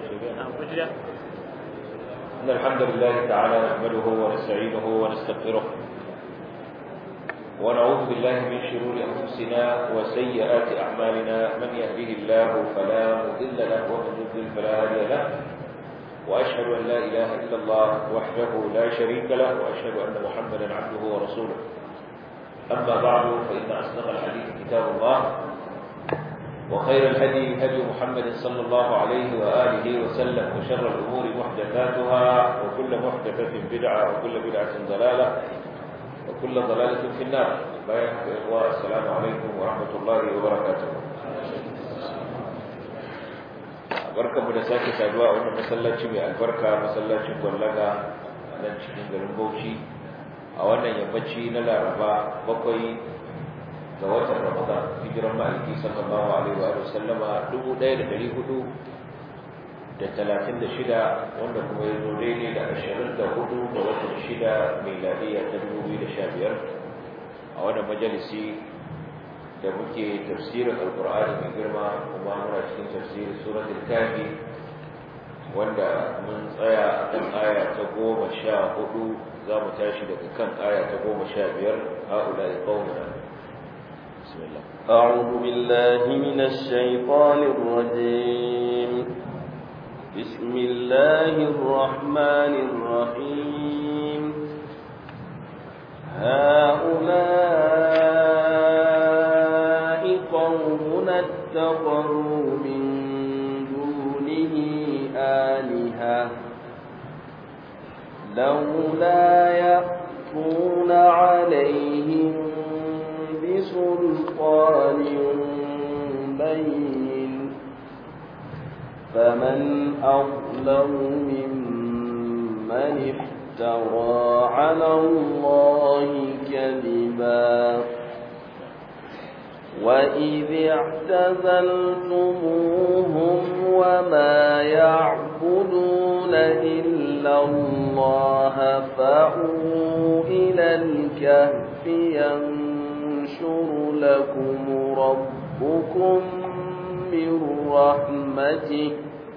إن الحمد لله تعالى نحمده ونستعينه ونستغفره ونعوذ بالله من شرور أنفسنا وسيئات أعمالنا من يهده الله فلا مضل له ومن يضلل فلا هادي له وأشهد أن لا إله إلا الله وحده لا شريك له وأشهد أن محمدا عبده ورسوله أما بعد فإن أصدق الحديث كتاب الله وخير الهدي هدي محمد صلى الله عليه وآله وسلم وشر الأمور محدثاتها وكل محدثة بدعة وكل بدعة ضلالة وكل ضلالة في النار. السلام عليكم ورحمة الله وبركاته. barkan mu da sake saduwa a wannan masallaci mai albarka, masallacin Gwallaga nan cikin garin Bauchi a wannan yammaci na Laraba 7 ga watan Ramadan, hijiran ma'aiki sallallahu alaihi wa sallama 1436 wanda kuma ya zo daidai da 24 ga watan 6 miladiyya ta 2015 a wannan majalisi da muke tafsirin alkur'ani mai girma, kuma muna cikin tafsirin suratul kafi wanda mun tsaya a kan aya ta 14 za mu tashi daga kan aya ta 15 ha'ula'i qaumuna. بسم الله. أعوذ بالله من الشيطان الرجيم. بسم الله الرحمن الرحيم. هؤلاء قوم اتخذوا من دونه آلهة لولا يأتون عليهم بسلطان بين فمن أظلم ممن افترى على الله كذبا وإذ اعتزلتموهم وما يعبدون إلا الله فأووا إلى الكهف ينشر لكم ربكم من رحمته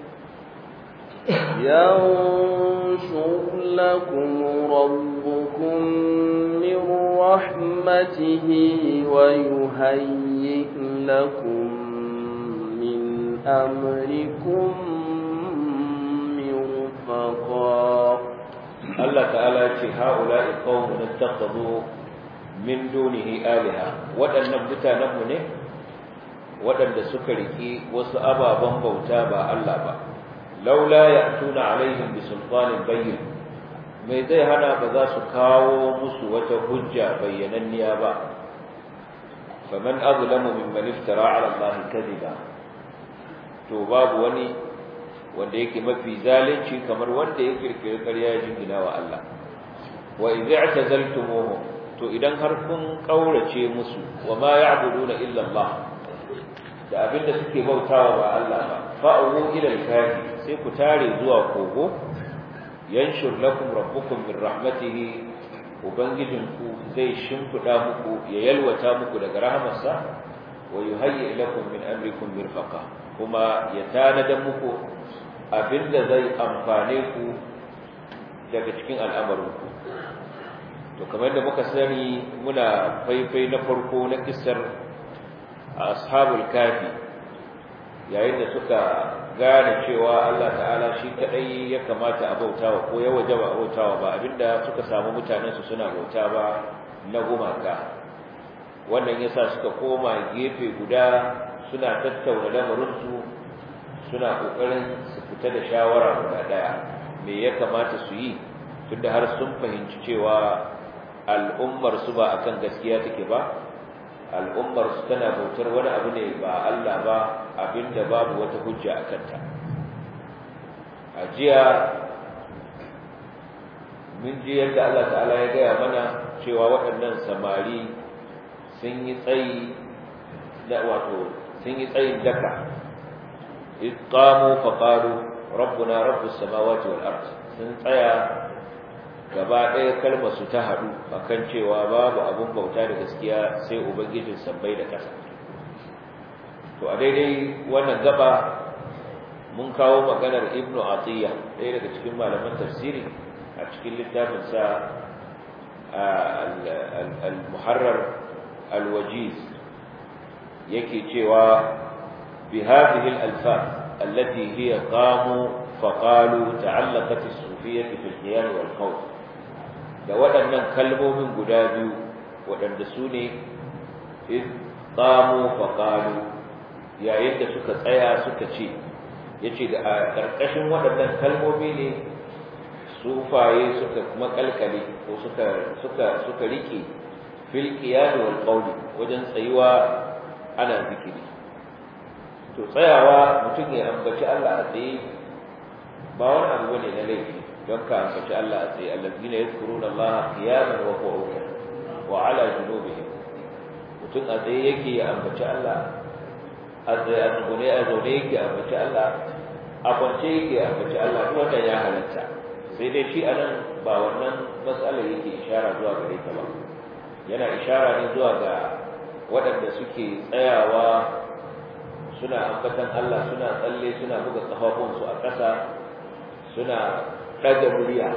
ويهيئ لكم من أمركم مرفقا. الله تعالى هؤلاء القوم اتخذوا min dunihi aliha, waɗannan mutanenmu ne waɗanda suka riki wasu ababen bauta ba Allah ba. laula ya'tuna alaihim bi sultanin bayyin, mai zai hana ba za su kawo musu wata hujja bayyananniya ba. faman azlamu mimman iftara ala Allah kadiba, to babu wani wanda yake mafi zalunci kamar wanda ya kirkiri ƙarya ya jingina wa Allah. wa idh i'tazaltumuhum, to idan har kun kaurace musu, wa ma ya'buduna illa Allah, da abinda suke bautawa ba Allah ba, fa'u ila al-kafi, sai ku tare zuwa kogo, yanshur lakum rabbukum min rahmatihi, ubangijinku zai shimfida muku, ya yalwata muku daga rahamarsa, wa yuhayyi lakum min amrikum mirfaqa, kuma ya tanada muku abinda zai amfane ku daga cikin al'amarinku. To kamar da muka sani, muna faifai na farko na kissar ashabul kafi, yayin da suka gane cewa Allah ta'ala shi kadai ya kamata a bautawa, ko ya wajaba a bautawa, ba abinda suka samu mutanen su suna bauta ba na gumaka. Wannan yasa suka koma gefe guda suna tattauna lamarin su, suna kokarin su fita da shawara guda daya, me ya kamata su yi, tunda har sun fahimci cewa al'ummar su ba akan gaskiya take ba, al'ummar su tana bautar wani abu ne ba Allah ba, abinda babu wata hujja akan ta. A jiya mun ji yadda Allah ta'ala ya gaya mana cewa waɗannan samari sun yi tsayin daka, idh qamu fa qalu rabbuna rabbus samawati wal ard, sun tsaya gaba ɗaya kalmar su ta haɗu akan cewa babu abun bauta da gaskiya sai ubangijin sammai da ƙasa. To a daidai wannan gaba mun kawo maganar ibnu atiyya ɗaya daga cikin malaman tafsiri a cikin littafin sa al-muharrar al-wajiz yake cewa bi hadhihi al-alfaz allati hiya qamu faqalu ta'allaqat as-sufiyyah fi al-qiyam wal-qawl da waɗannan kalmomin guda biyu waɗanda su ne iz qamu faqalu yayin da suka tsaya suka ce yace da a ƙarƙashin waɗannan kalmomi ne sufaye suka kuma kalkale ko suka rike fil qiyam wal qawli wajen tsayuwa ana zikiri to tsayawa mutum ya ambaci Allah a tsaye ba wani abu bane na laifi don ka ambaci Allah a tsaye allazina yadhkuruna Allah qiyaman wa qu'udan wa ala junubihim mutum a tsaye yake ya ambaci Allah a zaune yake ambaci Allah a kwance yake ambaci Allah duk wanda ya halatta sai dai shi anan ba wannan matsalar yake ishara zuwa gare ta ba yana ishara ne zuwa ga waɗanda suke tsayawa suna ambatan Allah suna tsalle suna buga kafafunsu a ƙasa suna ɗaga murya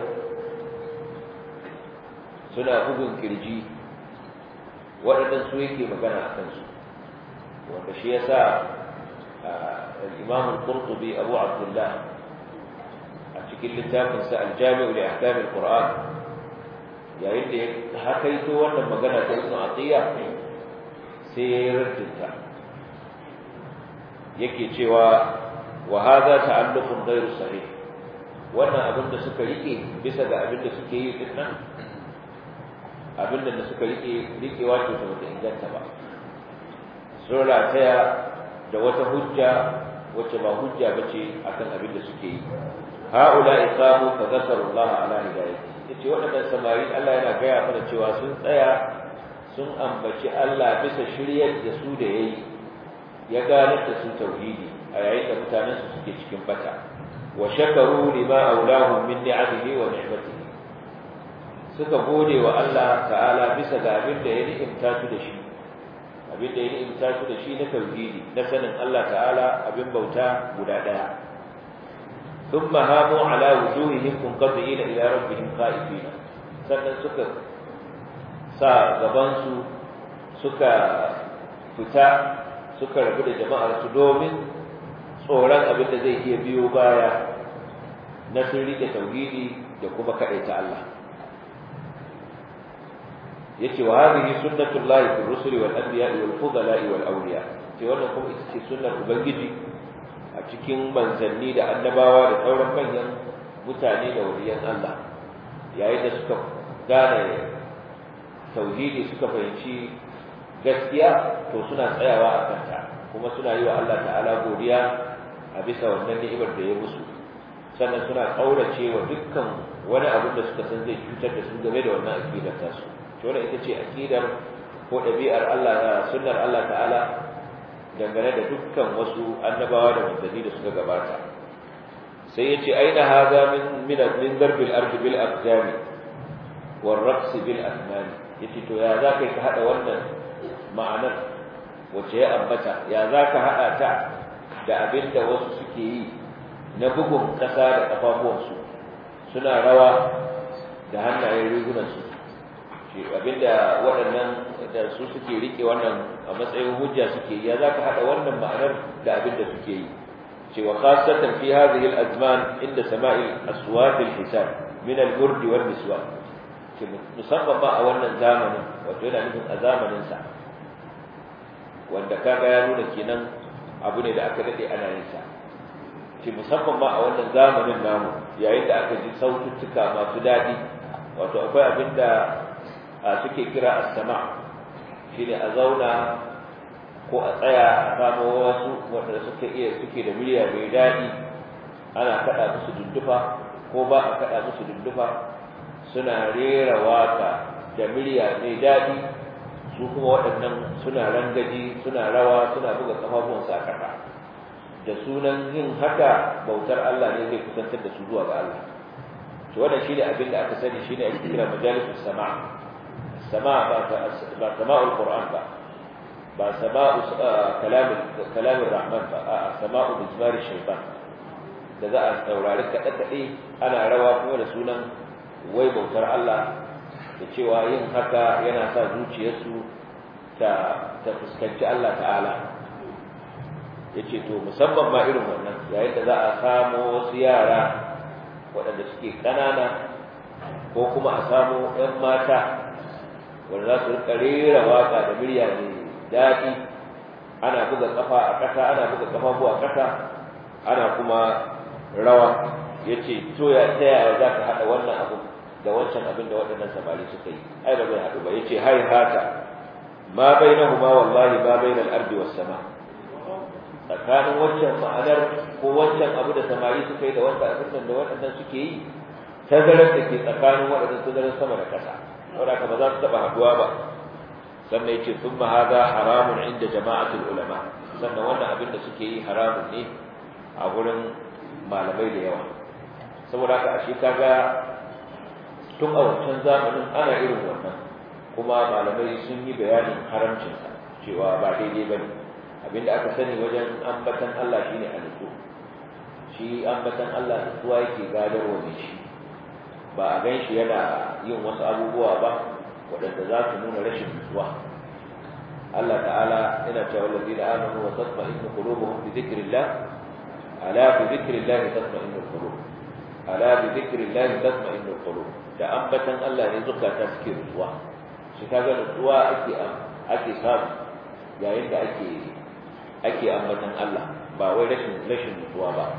suna bugun kirji waɗannan su yake magana a kansu wanda shi yasa al-Imam al-Qurtubi Abu Abdullah a cikin littafin sa al-Jami' li Ahkam al-Qur'an yayin da ya hakaito wannan magana ta Ibn Atiyya sai ya rarrata yake cewa wa hadha ta'alluqun ghayru sahih wannan abin da suka rike bisa ga abin da suke yi din nan abin da suka rikewa ce ta wata inganta ba sun rataya da wata hujja wacce ba hujja bace akan abin da suke yi haula iqamu fa zakaru Allah ala hidayati yace wadannan samari Allah yana gaya mana cewa sun tsaya sun ambaci Allah bisa shiryar da su da yayi ya gane da su tauhidi a yayin da mutanen su suke cikin bata wa shakaru lima aulahu min ni'amihi wa ni'matihi suka gode wa Allah ta'ala bisa ga abin da ya ni'imta su da shi abin da ya ni'imta su da shi na tauhidi na sanin Allah ta'ala abin bauta guda daya thumma hamu ala wujuhihim munqati'ina ila rabbihim qa'ifina sannan suka sa gaban su suka fita suka rabu da jama'ar su domin tsoron abin da zai iya biyo baya na sun rike tauhidi da kuma kadaita Allah yace wa hadhihi sunnatullahi fi rusuli wal anbiya'i wal fudala'i wal awliya ce wannan kuma ita ce sunnar ubangiji a cikin manzanni da annabawa da sauran manyan mutane da waliyan Allah yayin da suka gane tauhidi suka fahimci gaskiya to suna tsayawa a kanta kuma suna yi wa Allah ta'ala godiya a bisa wannan ni'imar da ya musu sannan suna kaurace wa dukkan wani abin da suka san zai cutar da su game da wannan aqidar tasu to wannan ita ce aqidar ko dabi'ar Allah da sunnar Allah ta'ala dangane da dukkan wasu annabawa da manzanni da suka gabata sai yace aina haza min darbil ardi bil aqdami war raqs bil asnani yace to ya za ka hada wannan ma'anar wacce ya ambata ya za ka hada ta da abinda wasu suke yi na bugun kasa da kafafuwansu suna rawa da hannayen rigunansu shi abinda waɗannan da su suke rike wannan a matsayin hujja suke yi ya za ka hada wannan ma'anar da abinda suke yi cewa khasatan fi hadhihi al-azman inda sama'i aswat al-hisan min al-burd wal miswak musamman ba a wannan zamanin wato yana nufin a zamanin sa wanda kaga ya nuna kenan abu ne da aka dade ana yin sa ce musamman ma a wannan zamanin namu yayin da aka ji saututtuka masu dadi wato akwai abinda suke kira as-sama' shine a zauna ko a tsaya a samu wasu wanda suke da murya mai dadi ana kada musu dundufa ko ba a kada musu dundufa suna rera waka da murya mai dadi su kuma waɗannan suna rangaji suna rawa suna buga kafafunsu a ƙasa da sunan yin haka bautar Allah ne zai kusantar da su zuwa ga Allah to wannan shine abin da aka sani shine ake kira majalisus sama' sama' ba sama'ul qur'an ba sama'u kalamir rahman ba sama'u mizmar shaytan da za a saurari kaɗe-kaɗe ana rawa kuma da sunan wai bautar Allah, da cewa yin haka yana sa zuciyarsu ta fuskanci Allah ta'ala. Ya ce to musamman ma irin wannan yayin da za a samo wasu yara waɗanda suke ƙanana ko kuma a samo 'yan mata wanda za su rika rera waƙa da murya mai daɗi, ana buga ƙafa a ƙasa, ana buga ƙafafu a ƙasa, ana kuma rawa. Ya ce to ya ta yaya za ka haɗa wannan abu da wancan abin da waɗannan samari suka yi? Ai ba zai haɗu ba. Ya ce hai hata ma bainahuma wallahi ma bainal ardi was sama. Tsakanin wancan ma'anar ko wancan abu da samari suka yi da wanda abin da waɗannan suke yi, tazarar da ke tsakanin waɗannan tazarar sama da ƙasa, saboda haka ba za su taɓa haɗuwa ba. Sannan ya ce thumma hadha haramun inda jama'atul ulama, sannan wannan abin da suke yi haramun ne a gurin malamai da yawa. Saboda haka ashe kaga tun a wancan zamanin ana irin wannan, kuma malamai sun yi bayanin haramcinsa cewa ba daidai bane. Abinda aka sani wajen ambatan Allah shine alƙu, shi ambatan Allah nutsuwa yake gadarwa mai shi, ba a gan shi yana yin wasu abubuwa ba waɗanda za su nuna rashin nutsuwa. Allah ta'ala yana cewa wallazina amanu wa tatma'innu qulubuhum bi dhikrillah ala bi dhikrillah tatma'innul qulub, ala bi dhikrillah tatma'innul qulub. Da ambatan Allah ne zukata suke nutsuwa. Shi kaga nutsuwa ake samu yayin da ake ambatan Allah, ba wai rashin nutsuwa ba.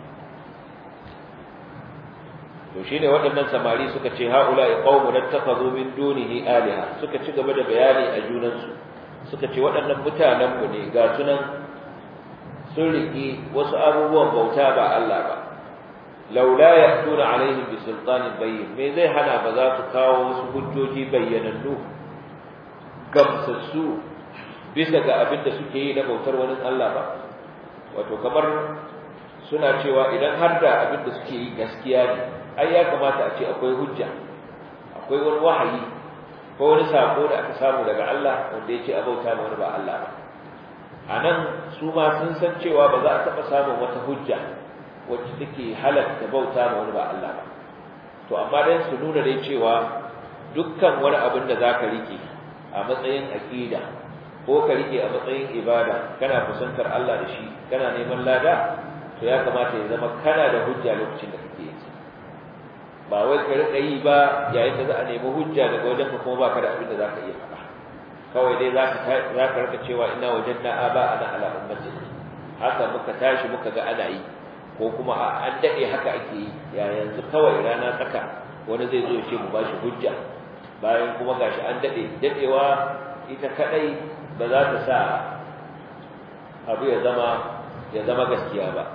To shine waɗannan samari suka ce haula'i qaumun ittakhadhu min dunihi aliha, suka ci gaba da bayani a junansu, suka ce waɗannan mutanen mu ne ga sunan sun riki wasu abubuwan bauta ba Allah ba. Laula ya'tuna alaihim bi sultanin bayyin, me zai hana ba za su kawo wasu hujjoji bayyanannu gamsassu bisa ga abin da suke yi na bautar wani Allah ba? Wato kamar suna cewa idan har da abin da suke yi gaskiya ne, ai ya kamata a ce akwai hujja, akwai wani wahayi ko wani sako da aka samu daga Allah wanda yake a bauta ma wani ba Allah ba. A nan su ma sun san cewa ba za a taɓa samun wata hujja wacce take halatta bauta ma wani ba Allah ba. To amma dan su nuna dai cewa dukkan wani abin da zaka rike a matsayin aqida ko ka rike a matsayin ibada, kana kusantar Allah da shi, kana neman lada, to ya kamata ya zama kana da hujja lokacin da kake yi. Ba wai ka rika yi ba yayin da za a nemi hujja daga wajen ka kuma baka da abin da zaka iya faɗa. Kawai dai zaka rika cewa ina wajenna aba ana ala ummati, haka muka tashi muka ga ana yi, ko kuma an dade haka ake yi, ya yanzu kawai rana tsaka wani zai zo ya ce mu bashi hujja, bayan kuma gashi an dadewa ita kadai ba za ta sa abu ya zama gaskiya ba.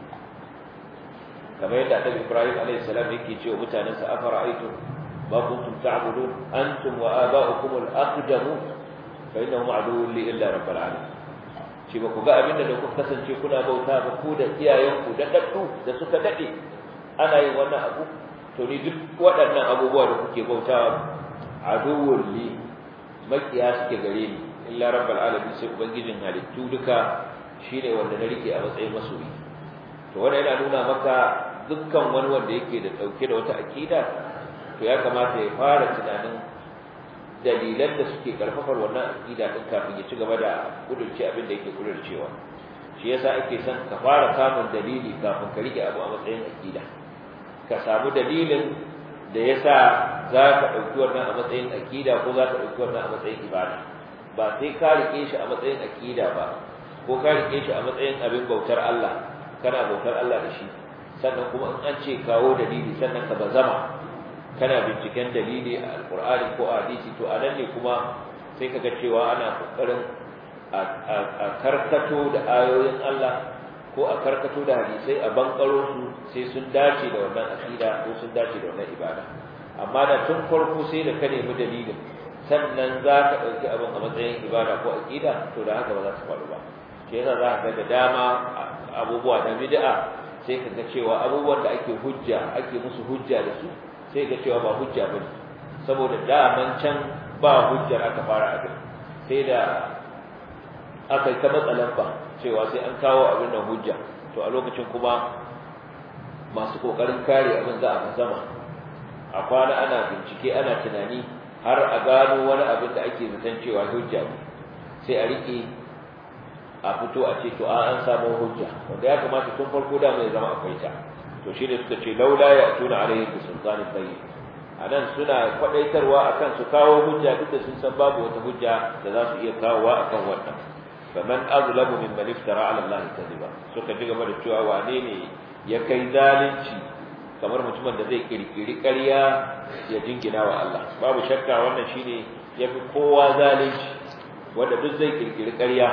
kamar yadda Annabi Ibrahim alayhi salam yake cewa mutanansa afara'aytum ma kuntum ta'budun antum wa aba'ukum al-aqdamun fa innahum aduwwun li illa rabbil alamin. Shi ba ku ga abinda da kuka kasance kuna bauta ba ku da iyayenku da daddu da suka dade ana yin wannan abu, to ni duk waɗannan abubuwa da kuke bautawa aduwwun li, makiya suke gare ni, illa rabbil alamin, sai ubangijin halittu duka shine wanda na rike a matsayin masoyi. To wannan yana nuna maka dukkan wani wanda yake da dauke da wata akida, to ya kamata ya fara tunanin dalilan da suke karfafar wannan akida din kafin ya ci gaba da kudurci abin da yake kudurcewa. Shi yasa ake son ka fara samun dalili kafin ka rike abu a matsayin akida. Ka samu dalilin da yasa za ka dauki wannan a matsayin akida ko za ka dauki wannan a matsayin ibada. Ba sai ka rike shi a matsayin akida ba, ko ka rike shi a matsayin abin bautar Allah, kana bautar Allah da shi, sannan kuma in an ce kawo dalili sannan ka bazama kana binciken dalili a alqur'ani ko a hadisi, to anan ne kuma sai kaga cewa ana kokarin a karkato da ayoyin Allah ko a karkato da hadisai a bankaro su sai sun dace da wannan aqida ko sun dace da wannan ibada. Amma da tun farko sai da ka nemi dalilin sannan za ka ɗauki abin a matsayin ibada ko aqida, to da haka ba za su faru ba. Shi yasa za ka ga da dama abubuwa na bid'a sai ka ga cewa abubuwan da ake musu hujja da su sai ga cewa ba hujja bane, saboda daman can ba hujjar aka fara abin, sai da aka ta matsalan ba cewa sai an kawo abin da hujja, to a lokacin kuma masu kokarin kare abin za a zama a kwana ana bincike ana tunani har a gano wani abin da ake zaton cewa hujja ne sai a rike a fito a ce to an samu hujja wanda ya kamata tun farko da mai zama akwai ta to shi ne suka ce laula ya tuna alaihi bi sultanin bayyin anan suna kwadaitarwa akan su kawo hujja duk da sun san babu wata hujja da za su iya kawowa akan wannan faman azlamu mimman iftara ala allahi kadhiba suka ji gaba da cewa wane ne ya kai zalunci kamar mutumin da zai kirkiri ƙarya ya jingina wa Allah babu shakka wannan shine yafi kowa zalunci wanda duk zai kirkiri ƙarya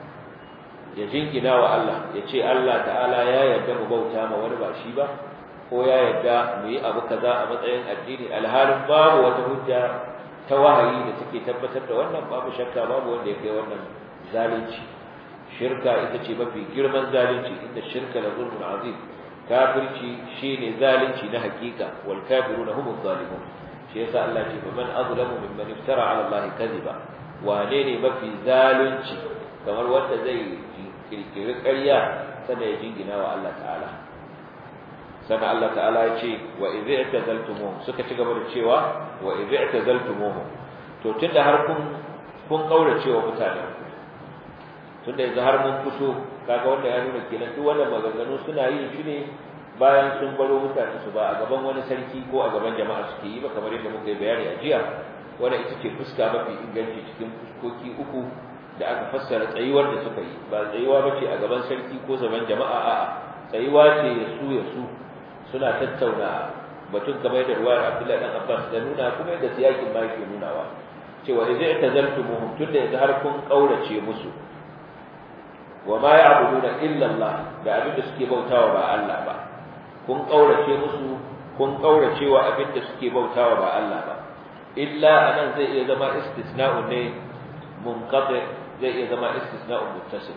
ya jingina wa Allah ya ce Allah ta'ala ya yarda mu bauta ma wani ba shi ba ko ya yarda mu yi abu kaza a matsayin addini alhalin babu wata hujja ta wahayi da take tabbatar da wannan babu shakka babu wanda ya kai wannan zalunci shirka ita ce mafi girman zalunci inda shirka la zulmun azim kafirci shine zalunci na hakika wal kafiruna humuz zalimun shi yasa Allah ce man azlamu mimman iftara ala Allah kadhiba wane ne mafi zalunci kamar wanda zai kirkiri ƙarya sannan ya jingina wa Allah ta'ala sannan Allah ta'ala ya ce wa idh i'tazaltumuhum suka ci gaba da cewa wa idh i'tazaltumuhum to tunda har kun kaurace wa mutanen tunda yanzu har mun fito kaga wanda ya nuna kenan duk wannan maganganu suna yin shi ne bayan sun baro mutane su ba a gaban wani sarki ko a gaban jama'a suke yi ba kamar yadda muka yi bayani a jiya wannan ita ce fuska mafi inganci cikin fuskoki uku da aka fassara tsayuwar da suka yi ba tsayuwa bace a gaban sarki ko zaman jama'a a'a tsayuwa ce ya su suna tattauna batun kamar da ruwayar Abdullahi dan Abbas da nuna kuma da siyakin ma yake nunawa cewa idza tazaltumuhum tunda yanzu har kun kaurace musu wa ma ya'buduna illa Allah da abin da suke bautawa ba Allah ba kun kaurace musu kun kaurace wa abin da suke bautawa ba Allah ba illa anan zai iya zama istisna'un ne munqati zai iya zama istisna'un muttasil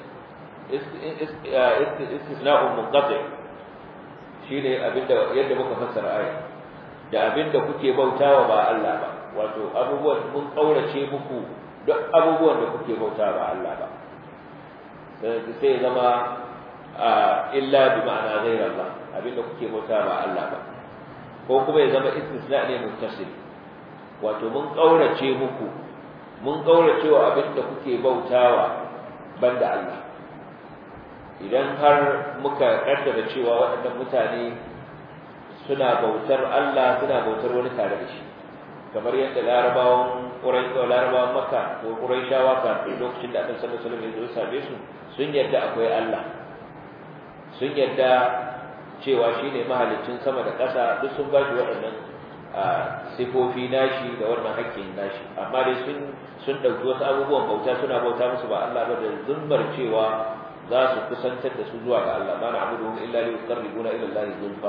istisna'un munqati shine abinda yadda muka fassara aya da abinda kuke bautawa ba Allah ba wato abubuwan mun kaurace muku duk abubuwan da kuke bautawa ba Allah ba sai zama illa bi ma'ana ghayra Allah abinda kuke bautawa ba Allah ba ko kuma ya zama istisna ne muttasil wato mun kaurace muku mun kaurace wa abinda kuke bautawa banda Allah idan har muka kaddara cewa waɗannan mutane suna bautar Allah suna bautar wani tare da shi kamar yadda larabawan Makka ko Quraishawa kafin lokacin da Annabi sallallahu alaihi wasallam ya zo same su sun yarda akwai Allah sun yarda cewa shine mahaliccin sama da ƙasa duk sun ba shi waɗannan sifofi nashi da wannan hakkin nashi amma dai sun ɗauki wasu abubuwan bauta suna bauta musu ba Allah ba da zummar cewa za su kusantar da su zuwa ga Allah ma na'buduhum illa liqarribuna ila Allah zulfa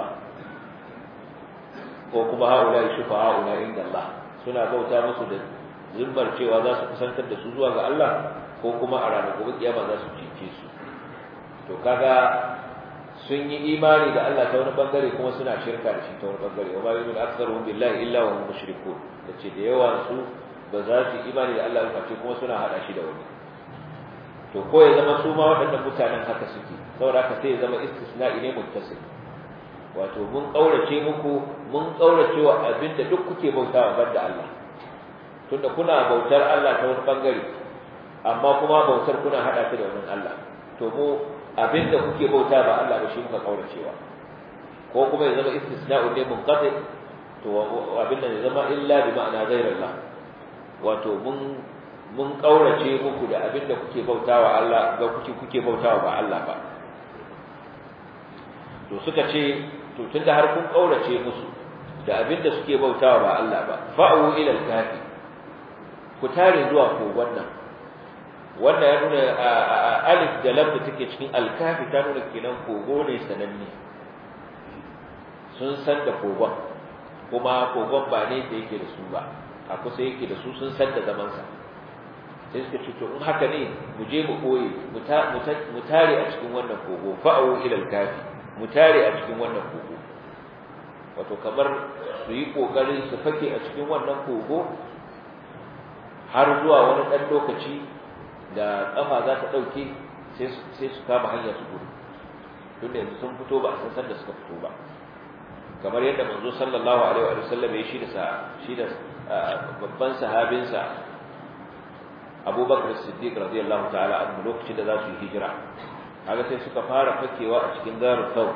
ko kuma haula shufa'auna inda Allah suna bauta musu da zummar cewa za su kusantar da su zuwa ga Allah ko kuma a ranar gobe kiyama za su cece su to kaga sun yi imani da Allah ta wani bangare kuma suna shirka da shi ta wani bangare wa ma yu'minu aktharuhum billahi illa wa hum mushrikun dace da yawa su ba za su imani da Allah ba ce kuma suna hada shi da wani to ko ya zama su ma waɗannan mutanen haka suke saboda haka sai ya zama istisna'i ne muttasil wato mun kaurace muku mun kaurace wa abinda duk kuke bautawa banda Allah tunda kuna bautar Allah ta wani bangare amma kuma bautar kuna hada ta da wani Allah to mu abinda kuke bauta ba Allah ba shi muka kauracewa ko kuma ya zama istisna'u ne munqati to abinda ya zama illa bi ma'ana ghayrillah wato mun kaurace muku da abinda kuke bautawa Allah ga kuke bautawa ba Allah ba to suka ce to tunda har kun kaurace musu da abinda suke bautawa ba Allah ba fa'u ila al-kafi ku tare zuwa kogon nan wannan ya nuna alif da lam da take cikin al-kafi ta nuna kenan kogo ne sananne sun san da kogon kuma kogon ba ne da yake da su ba a kusa yake da su sun san da zaman sa sai suka ce to in haka ne mu je mu koyi mu tare a cikin wannan kogo fa'u ila al-kafi mu tare a cikin wannan kogo wato kamar su yi kokarin su fake a cikin wannan kogo har zuwa wani dan lokaci da kafa za ta dauke sai su kama hanya su gudu tunda yanzu sun fito ba a san sanda suka fito ba kamar yadda manzo sallallahu alaihi wa sallam ya shi da babban sahabinsa Abubakar Siddiq radiyallahu ta'ala anhu lokacin da za su yi hijira kaga sai suka fara fakewa a cikin garin Thawr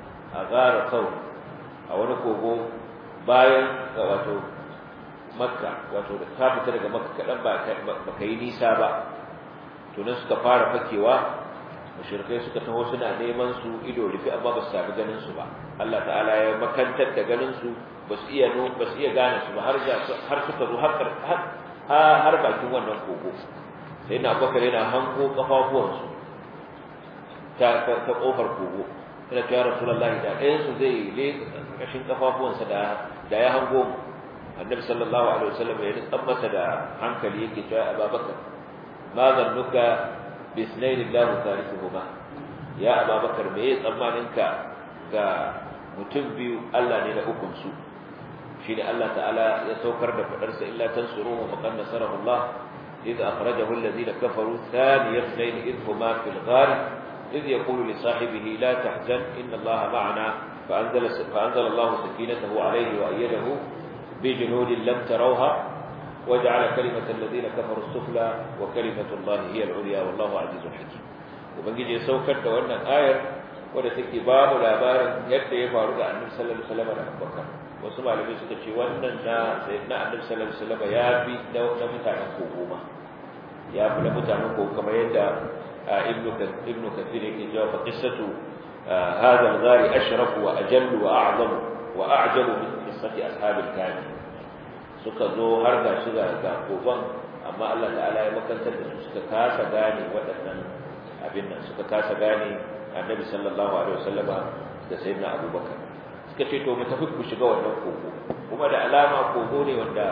a wani kogo bayan wato Makka wato da ta fita daga Makka kadan ba kai nisa ba to nan suka fara fakewa mushrikai suka taho suna neman su ido rufe amma ba su samu ganin su ba Allah ta'ala ya makantar da ganin su ba su iya gane su ba har suka zo har bakin wannan kogo sai na Abubakar yana hango kafafuwan su ta kofar kogo ina cewa Rasulullahi da ɗayan su zai le kashin kafafuwansa da ya hango mu Annabi sallallahu alaihi wasallam ya nutsan masa da hankali yake cewa Abubakar ma zannuka bisnayn Allah thalithuhuma ya Abubakar me ya tsammaninka ga mutum biyu Allah ne da ukun su shine Allah ta'ala ya saukar da fadar sa illa tansuruhu faqad nasarahu Allah idh akhrajahu alladhina kafaru thaniya ithnayn idh huma fil ghar idh yaqulu li sahibihi la tahzan inna Allah ma'ana فأنزل الله سكينته عليه وأيده بجنود لم تروها وجعل كلمة الذين كفروا السفلى وكلمة الله هي العليا والله عزيز حكيم وبنجي يسوكر wannan ayar wanda take babu labarin yadda ya faru da Annabi sallallahu alaihi wasallam da Abubakar wasu malamai suka ce wannan na sayyidina Annabi sallallahu alaihi wasallam ya bi da mutanen kogo ma ya fi da mutanen kogo kamar yadda ibnu kathir yake cewa fa qissatu هذا الغار أشرف وأجل وأعظم وأعجب من قصة أصحاب الكهف suka zo har ga shi ga koban amma Allah ta'ala ya makantar da su suka kasa gane waɗannan abin nan suka kasa gane Annabi sallallahu alaihi wasallama da sayyidina Abubakar suka ce to mu tafi ku shiga wannan kogo kuma da alama kogo ne wanda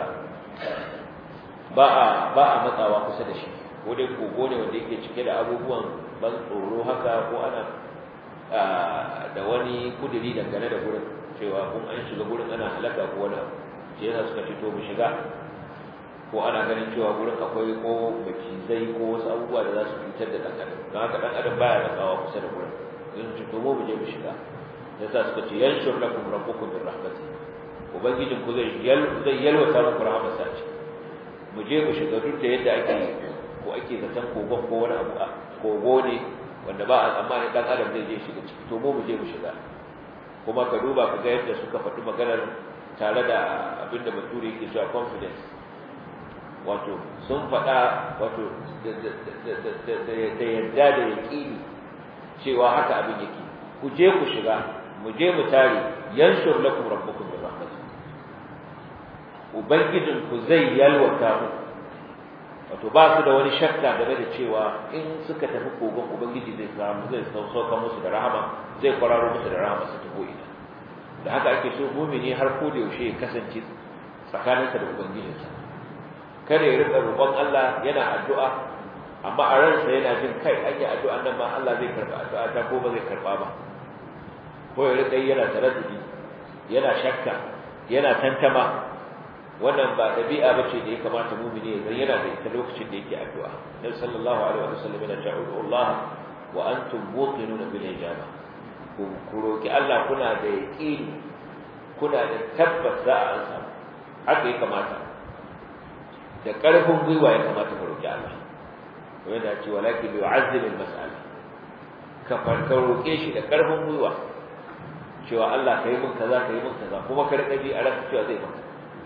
ba a matsawa kusa da shi ko dai kogo ne wanda yake cike da abubuwan ban tsoro haka ko ana da wani kudiri dangane da gurin cewa kun an shiga gurin ana halaka ko wani shi yana suka fito mu shiga ko ana ganin cewa gurin akwai ko macizai ko wasu abubuwa da za su cutar da dan adam don haka dan adam baya matsawa kusa da gurin in ci to mu je mu shiga yasa suka ce yanshur lakum rabbukum bir rahmati ubangijin ku zai yalwata muku rahmatsa ce mu je mu shiga duk da yadda ake zaton kogon ko wani abu kogo ne wanda ba a tsammanin dan adam zai je shiga ciki to mu je mu shiga kuma ka duba ka ga yadda suka faɗi maganar tare da abinda bature yake cewa confidence wato sun faɗa wato da yadda da yaƙini cewa haka abin yake ku je ku shiga mu je mu tare yanshur lakum rabbukum bi rahmatihi ubangijin ku zai yalwata mu wato ba su da wani shakka game da cewa in suka tafi kogon ubangiji zai sauka musu da rahama zai kwararo musu da rahama su tafi ina da haka ake so mu'mini har ko da yaushe ya kasance tsakaninsa da ubangijinsa kada ya rika roƙon Allah yana addu'a amma a ransa yana jin kai an yi addu'an nan ma Allah zai karba addu'a ta ko ba zai karba ba ko ya rika yana taraddudi yana shakka yana tantama wannan ba dabi'a bace da ya kamata mu'mini ya yana da ita lokacin da yake addu'a Nabi sallallahu alaihi wasallam yana cewa Allah wa antum muqinuna bil ijaba ku roki Allah kuna da yaqini kuna da tabbas za a ansa haka ya kamata da karfin gwiwa ya kamata ku roki Allah kuma da cewa walakin yu'azzim al mas'ala ka roke shi da karfin gwiwa cewa Allah kai mun kaza kuma ka rika ji a ranka cewa zai maka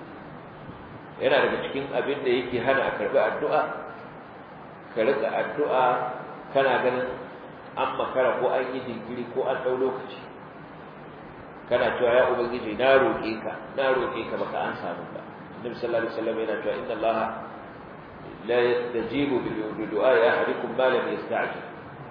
yana daga cikin abin da yake hana a karbi addu'a ka rika addu'a kana ganin an makara ko an yi jinkiri ko an dau lokaci kana cewa ya ubangiji na roƙe ka baka an samu ba annabi sallallahu alaihi wasallam yana cewa inna allaha la yastajibu bi du'a'i ahadikum ma lam yasta'jil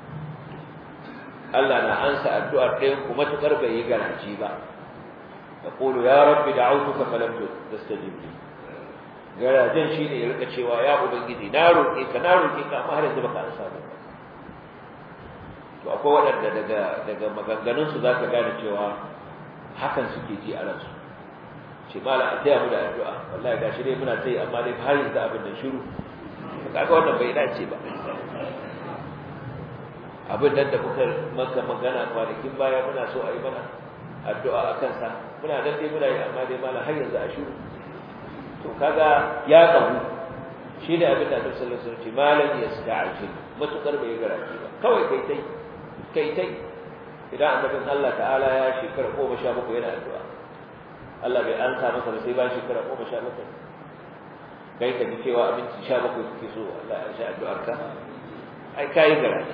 Allah na ansa addu'ar ɗayan ku matukar bai yi garaji ba yaqulu ya rabbi da'awtuka falam tastajib li garajen shine ya rika cewa ya ubangiji na roƙe ka amma har yanzu baka ansa ba to akwai waɗanda daga maganganun su zaka gane cewa hakan suke ji a ransu ce mala a taya mu da addu'a wallahi gashi dai muna tayi amma dai har yanzu abin da shiru kaga wannan bai dace ba abin da muka maka magana kwanakin baya muna so a yi mana addu'a a kansa muna nan dai muna yi amma dai malam har yanzu a shiru to kaga ya kabu shi ne abin da Annabi sallallahu alaihi wasallam malam yasta'jil matukar bai garaji ba kawai kai tai idan annabin Allah ta'ala ya shekara 17 yana addu'a Allah bai ansa masa ba sai ba shekara 17 kai ka ji cewa abinci 17 kake so Allah ya sha addu'arka ai kai garaji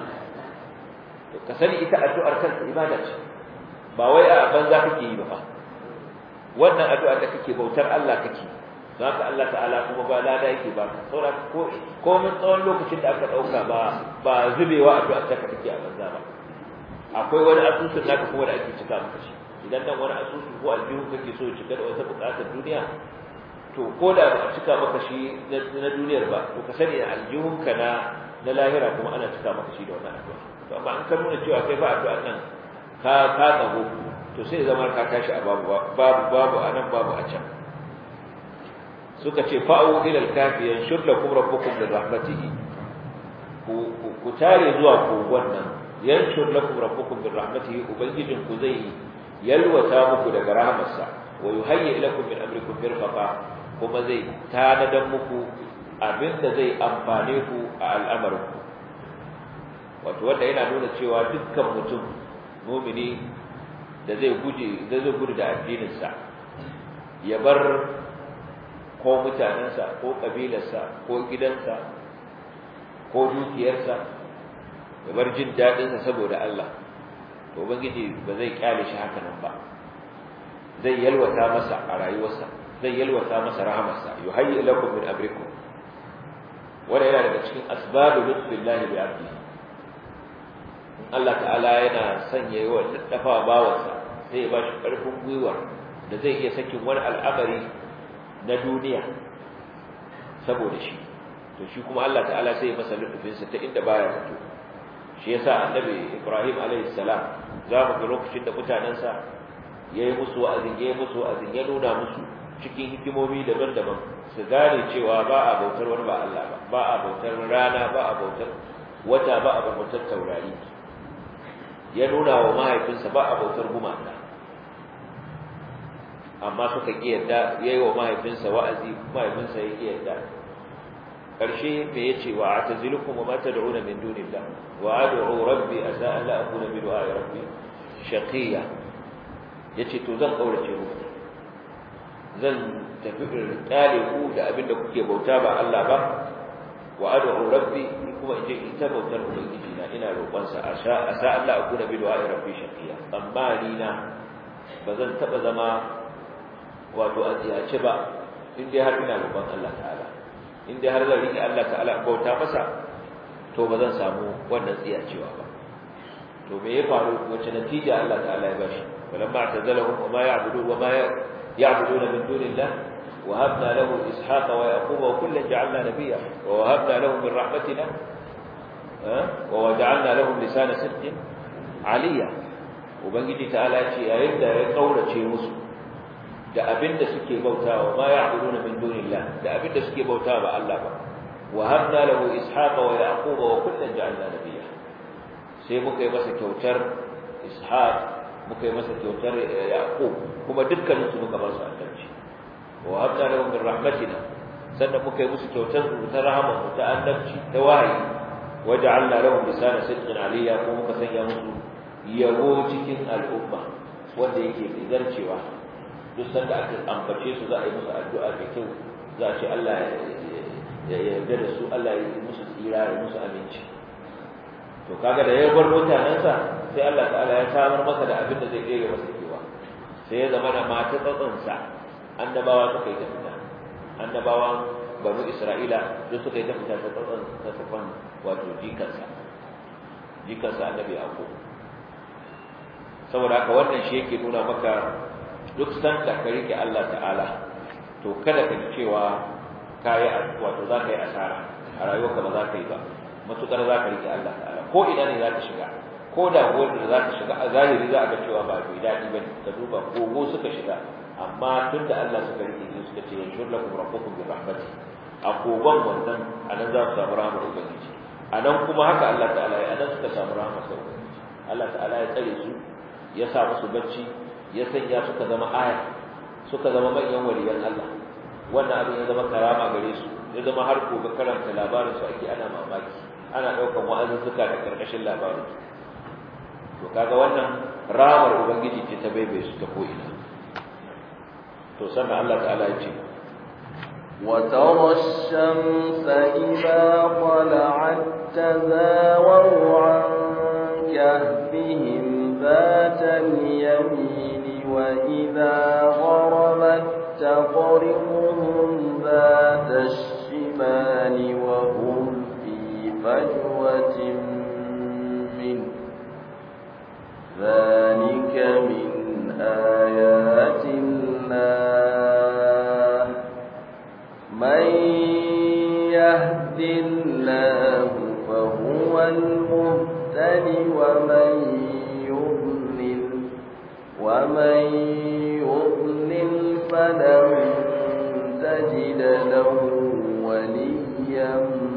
to ka sani ita addu'ar kanta ibada ce ba wai a banza kake yi ba fa wannan addu'a da kake bautar Allah kake haka Allah ta'ala kuma ba lada yake ba saboda ko mun tsawon lokacin da aka dauka ba zubewa addu'a ta kake a banza ba akwai wani asusun naka kuma da ake cika maka shi idan dan wani asusun ko aljihu kake so cika da wata buƙatar duniya to ko da ba a cika maka shi na duniyar ba to ka sani aljihunka na lahira kuma ana cika maka shi da wannan addu'a to amma an kan nuna cewa kai ba addu'a nan ka tsago to sai zama ka tashi a babu anan babu a can suka ce fa'u ila al-kafi yanshur lakum rabbukum bi rahmatihi ku tare zuwa kogon nan yanshur lakum rabbukum bi rahmatihi ubangijin ku zai yalwata muku daga rahmarsa wa yuhayyi lakum min amrikum mirfaqa kuma zai tanadan muku abinda zai amfane ku a al'amarinku wato wanda yana nuna cewa dukkan mutum mu'mini da zai gudu da addininsa ya bar ko mutanensa ko kabilarsa ko gidansa ko dukiyarsa ya bar jin daɗinsa saboda Allah to ubangiji ba zai kyale shi haka nan ba zai yalwata masa a rayuwarsa zai yalwata masa rahamarsa yuhayyi lakum min amrikum wanda yana daga cikin asbabu lutfillahi bi abdihi Allah ta'ala yana sanya yawa dafa bawansa sai ya bashi karfin gwiwa da zai iya sakin wani al'amari na duniya saboda shi to shi kuma Allah ta'ala sai ya masa lutufinsa ta inda baya zato shi yasa annabi Ibrahim alaihi salam zamu ga lokacin da mutanansa yayi musu wa'azin ya nuna musu cikin hikimomi daban-daban su gane cewa ba a bautar wani ba Allah ba a bautar rana ba a bautar wata ba a bautar taurari ya nuna wa mahaifinsa ba a bautar gumaka amma suka kiyarda yayi wa mahaifinsa wa'azi mahaifinsa ya kiyarda karshe me yace wa atazilukum wa ma tad'una min dunillah wa ad'u rabbi asa an la akuna bi du'a rabbi shaqiya yace to zan kaurace muku zan tafi kale ku da abinda kuke bauta ba Allah ba wa ad'u rabbi kuma in je in ta bautar ubangiji na ina roƙon sa asa Allah akuna bi du'a rabbi shaqiya amma ni na bazan taba zama wato aziyace ba in dai har ina roƙon Allah ta'ala in dai har zan riƙe Allah ta'ala bauta masa to bazan samu wannan tsiyacewa ba to me ya faru wace natija Allah ta'ala ya bashi walamma tazalahum wa ma ya'budu wa ma ya'buduna min dunillah وهبنا له إسحاق ويعقوب وكلا جعلنا نبيا ووهبنا له من رحمتنا وجعلنا لهم لسان صدق عليا وبنجي تعالى yayin da ya kaurace musu da abinda suke bautawa ma ya'buduna min dunillah da abinda suke bautawa ba Allah ba wahabna lahu ishaqa wa yaquba wa kullan ja'alna nabiyya sai muka yi masa kyautar ishaq muka yi masa kyautar yaqub kuma dukkanin su muka ba su annabci وهبنا لهم من رحمتنا sannan muka yi musu kyautar ta rahama ta annabci ta wahayi waja'alna lahum lisana sidqin aliyya ko muka sanya musu yabo cikin al'umma wanda yake zarcewa duk sanda aka ambace su za a yi musu addu'a mai kyau za a ce Allah ya yarda da su Allah ya yi musu tsira ya musu aminci to kaga da ya bar mutanansa sai Allah ta'ala ya samar masa da abin da zai ɗaya masa kewa sai ya zama da mata tsatsansa annabawa suka yi ta fita annabawan banu Isra'ila duk suka yi ta fita ta tsatsan wato jikansa annabi Yaqub saboda haka wannan shi yake nuna maka duk sanda ka rike Allah ta'ala to kada ka ji cewa kai wato za ka yi asara a rayuwarka ba za ka yi ba matukar za ka rike Allah ta'ala ko ina ne za ka shiga ko da wanda za ka shiga a zahiri za a ga cewa ba bai daɗi ba ka duba kogo suka shiga amma tunda Allah suka rike su suka ce yanshur lakum rabbukum bi rahmati a kogon wannan anan za su samu rahmar ubangiji anan kuma haka Allah ta'ala ya anan suka samu rahama sau Allah ta'ala ya tsare su ya sa musu bacci ya sanya suka zama aya suka zama manyan waliyan Allah wannan abin ya zama karama gare su ya zama har gobe karanta labarin su ake ana mamaki ana daukan wa'azuzzuka da karkashin labarin to kaga wannan ramar ubangiji ce ta baibaye su ta ko'ina to sannan Allah ta'ala ya ce وترى الشمس إذا طلعت تزاور عن كهفهم ذات اليمين وإذا غربت تقرضهم ذات الشمال وهم في فجوة منه ذلك من آيات الله من يهد الله فهو المهتد ومن يضلل فلن تجد له وليا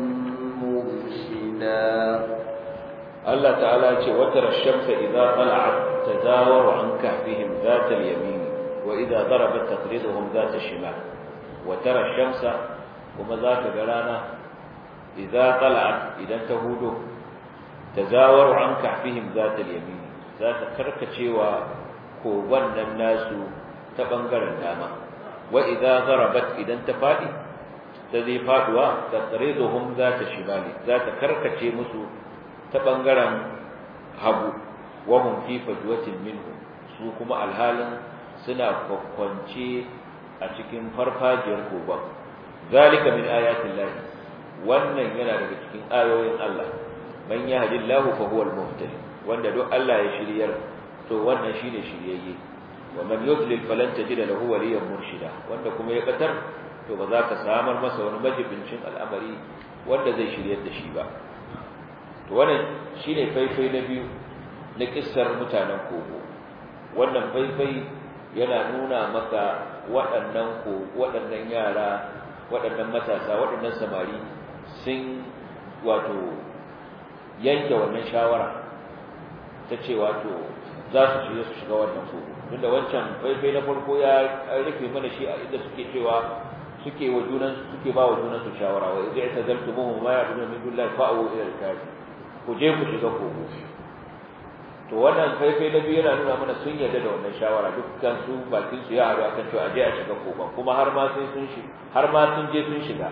مرشدا الله تعالى وترى الشمس إذا طلعت تزاور عن كهفهم ذات اليمين وإذا ضربت تقرضهم ذات الشمال وترى الشمس وما ذاك جلانا إذا طلعت إذا تهودوا تزاور عن كهفهم ذات اليمين ذات كركشي وكوبان الناس تبنغر الداما وإذا ضربت إذا تفادي تذي فادوا تقرضهم ذات الشمال ذات كركشي مسو تبنغر هبو وهم في فجوة منهم سوكما الحالا سنا كونشي a cikin farfajiyar koban zalika min ayatillahi wannan yana daga cikin ayoyin Allah man yahdillahu fa huwal muhtadi wanda duk Allah ya shiryar to wannan shine shiryayye wa man yudlil falan tajid lahu waliyan murshida wanda kuma ya batar to ba za ka samar masa wani majibincin al'amari wanda zai shiryar da shi ba to wannan shine faifai na biyu na kissar mutanen kogo wannan faifai yana nuna maka waɗannan yara waɗannan matasa waɗannan samari sun wato yanke wannan shawara ta ce wato za su shiga wannan kogo tunda wancan faifai na farko ya rufe mana shi a inda suke cewa suke ba wa junan su shawara wa idza tazaltumuhum ma ya'buduna min dunillahi fa'u ila al-kafi ku je ku shiga kogo to wannan faifai na biyu yana nuna mana sun yarda da wannan shawara dukkan su bakin su ya haɗu akan cewa aje a shiga kogon kuma har ma sun je sun shiga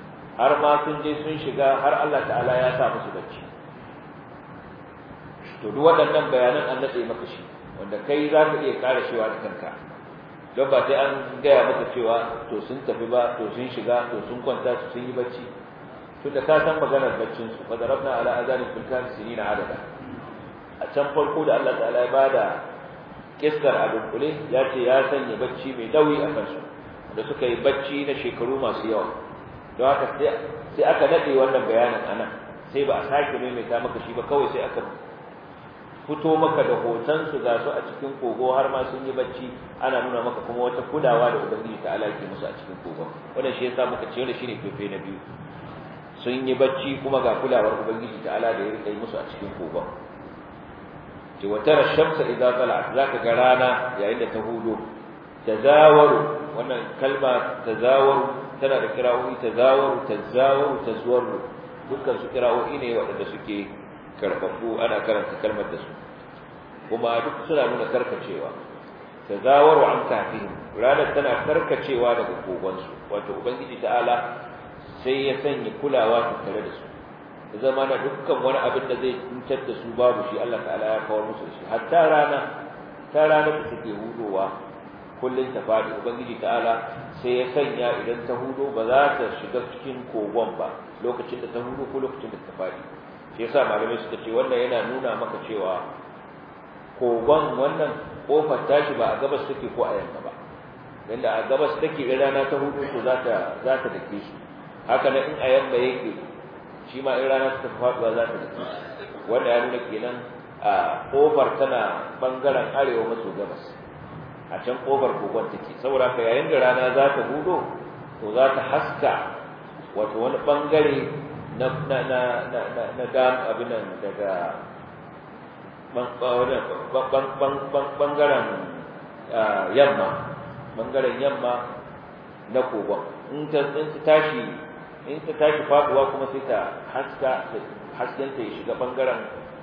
har Allah ta'ala ya sa musu bacci to duk waɗannan bayanan an nade maka shi wanda kai za ka iya kare shewa da kanka don ba sai an gaya maka cewa to sun tafi ba to sun shiga to sun kwanta su sun yi bacci to da ka san maganar baccin su fa darabna ala azani fil sinina adada a can farko da Allah ta'ala ya bada kissar a dunkule ya ce ya sanya bacci mai dawi a kansu da suka yi bacci na shekaru masu yawa don haka sai aka nade wannan bayanin anan sai ba a sake maimaita maka shi ba kawai sai aka fito maka da hoton su ga su a cikin kogo har ma sun yi bacci ana nuna maka kuma wata kulawa da ubangiji ta'ala yake musu a cikin kogo wannan shi yasa muka ce wannan shine fefe na biyu sun yi bacci kuma ga kulawar ubangiji ta'ala da ya rika musu a cikin kogo ce watara shamsa idza tala'at zaka ga rana yayin da ta hudo tazawaru wannan kalma tazawaru tana da kira'o'i tazawaru tazwaru dukkan su kira'o'i ne waɗanda suke karfafu ana karanta kalmar da su kuma duk suna nuna karkacewa tazawaru an kafihim ranar tana karkacewa daga kogonsu wato ubangiji ta'ala sai ya sanya kulawa tattare da su zama na dukkan wani abin da zai cutar da su babu shi Allah ta'ala ya kawar musu shi hatta rana da take hudowa kullun ta fadi ubangiji ta'ala sai ya sanya idan ta hudo ba za ta shiga cikin kogon ba lokacin da ta hudo ko lokacin da ta fadi shi yasa malamai suka ce wannan yana nuna maka cewa kogon wannan kofar tashi ba a gabas take ko a yamma ba yanda a gabas take in rana ta hudo to za ta dake shi haka nan in a yamma yake shi ma in rana ta faduwa za ta dake wanda ya nuna kenan a kofar tana bangaren arewa maso gabas a can kofar kogon take saboda haka yayin da rana za ta hudo to za ta haska wato wani bangare na gam abin nan daga bangaren yamma na kogon in ta tashi faduwa kuma sai ta haskenta ya shiga bangaren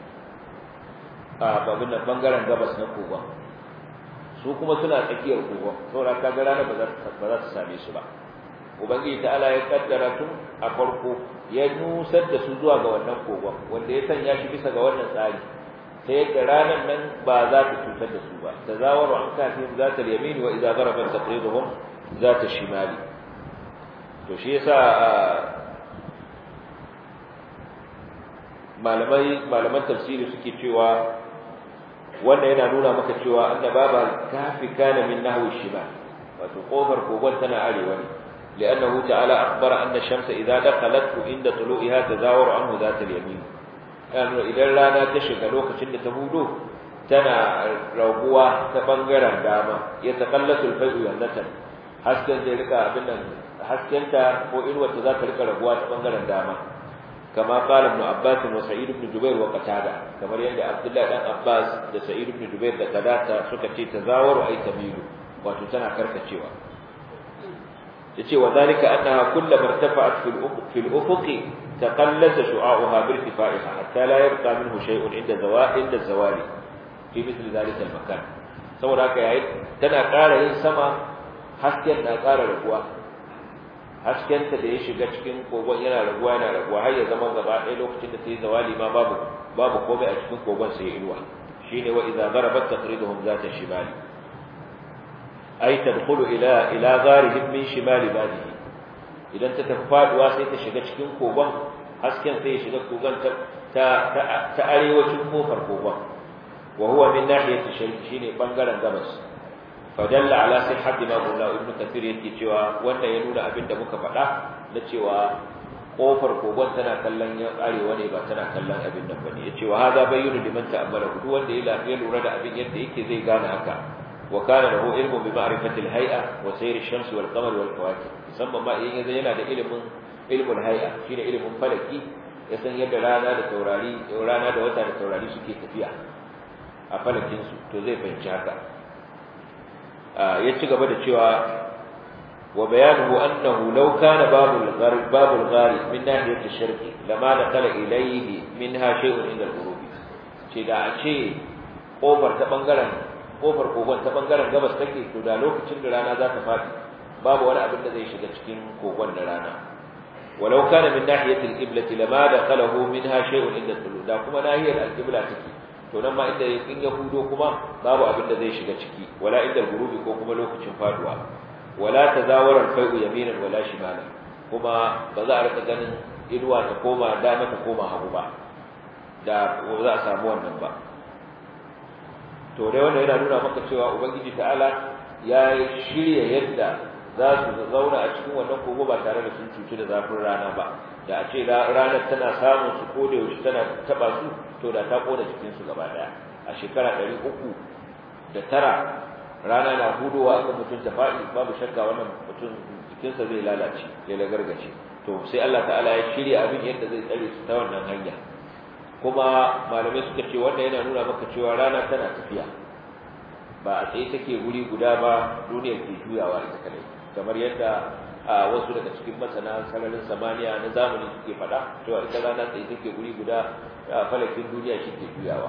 gabas na kogon su kuma suna tsakiyar kogon saboda kaga rana ba za su same su ba. Ubangiji ta'ala ya kaddara tun a farko ya nusar da su zuwa ga wannan kogon wanda ya sanya shi bisa ga wannan tsari sai yadda ranar nan ba za ta cutar da su ba. tazawaru an kafin za ta yamini wa idza gharabat taqriduhum za ta shimali. to shi yasa malaman tafsiri suke cewa wannan yana nuna maka cewa annababa kafi kana min nahwi shimal, wato kofar kogon tana arewa ne. لأنه تعالى أخبر أن الشمس إذا دخلت عند طلوعها تزاور عنه ذات اليمين. يعني إذا لا تشغل لوكة تهودو تنا رغوا تبنغرا داما يتقلص الفيء ينتا حسكن ذلك أبنا حسكنت وإنوة ذات لك رغوا تبنغرا داما كما قال ابن عباس وسعيد بن جبير وقتادة كما يند عبد الله بن عباس وسعيد بن جبير وقتادة سكتي تزاور أي تميل وتتنا كركتشوا. yace wa zalika annaha kullama irtafa'at fil ufuqi taqallasa shu'a'uha bi irtifa'iha hatta la yabqa minhu shay'un inda zawali fi mithli dhalika al makan. saboda haka yayi tana ƙara yin sama hasken na ƙara raguwa, hasken ta da ya shiga cikin kogon yana raguwa har ya zama gaba ɗaya lokacin da sai zawali ma babu komai a cikin kogon sai inuwa. shine wa idza darabat taqriduhum zata shimali ay tadkhulu ila gharihim min shimali badihi. idan ta tafi faduwa sai ta shiga cikin kogon, hasken sai ya shiga kogon ta arewacin kofar kogon wa huwa min nahiyati shine bangaren gabas. fadalla ala sihhati ma qulna ibn kathir yake cewa wannan ya nuna abinda muka faɗa na cewa kofar kogon tana kallon arewa ne ba tana kallon abin nan bane. yace wa hada bayyana liman ta'ammala duk wanda ya lura da abin yadda yake zai gane haka. وكان له علم بمعرفة الهيئة وسير الشمس والقمر والكواكب. يسمى ما yana da ilimin hay'a, shine ilimin falaki, ya san yadda rana da wata da taurari suke tafiya a falakin su, to zai fahimci haka. ya ci gaba da cewa wa bayanuhu annahu law kana babul ghari min nahiyati ash-sharqi lama dakala ilayhi minha shay'un inda al-ghurub. ce da a ce kofar kogon ta bangaren gabas take, to da lokacin da rana za ta fadi babu wani abin da zai shiga cikin kogon da rana. walau kana min nahiyatil qiblati lama dakhalahu minha shay'un inda tulu. da kuma nahiyar al-qibla take, to nan ma inda in ya hudo kuma babu abin da zai shiga ciki, wala inda al-ghurubi ko kuma lokacin faduwa. wala tazawara al-fay'u yaminan wala shimalan, kuma ba za a rika ganin inuwa ta koma dama ta koma hagu ba, da ba za a samu wannan ba. to dai wannan yana nuna maka cewa ubangiji ta'ala ya shirya yadda za su zauna a cikin wannan kogo ba tare da sun cuci da zafin rana ba. da a ce ranar tana samun su ko da yaushe tana taba su, to da ta kona jikin su gaba daya. a shekara 309 rana na hudowa aka mutum ta faɗi, babu shakka wannan mutum jikinsa zai lalace ya lagargace. to sai Allah ta'ala ya shirya abin yadda zai tsare su ta wannan hanya. kuma malamai suka ce wannan yana nuna maka cewa rana tana tafiya, ba a tsaye take guri guda ba, duniyar ke juyawa ita kadai, kamar yadda wasu daga cikin masana sararin samaniya na zamani suke faɗa cewa ita rana tsaye take guri guda, falakin duniya shi ke juyawa.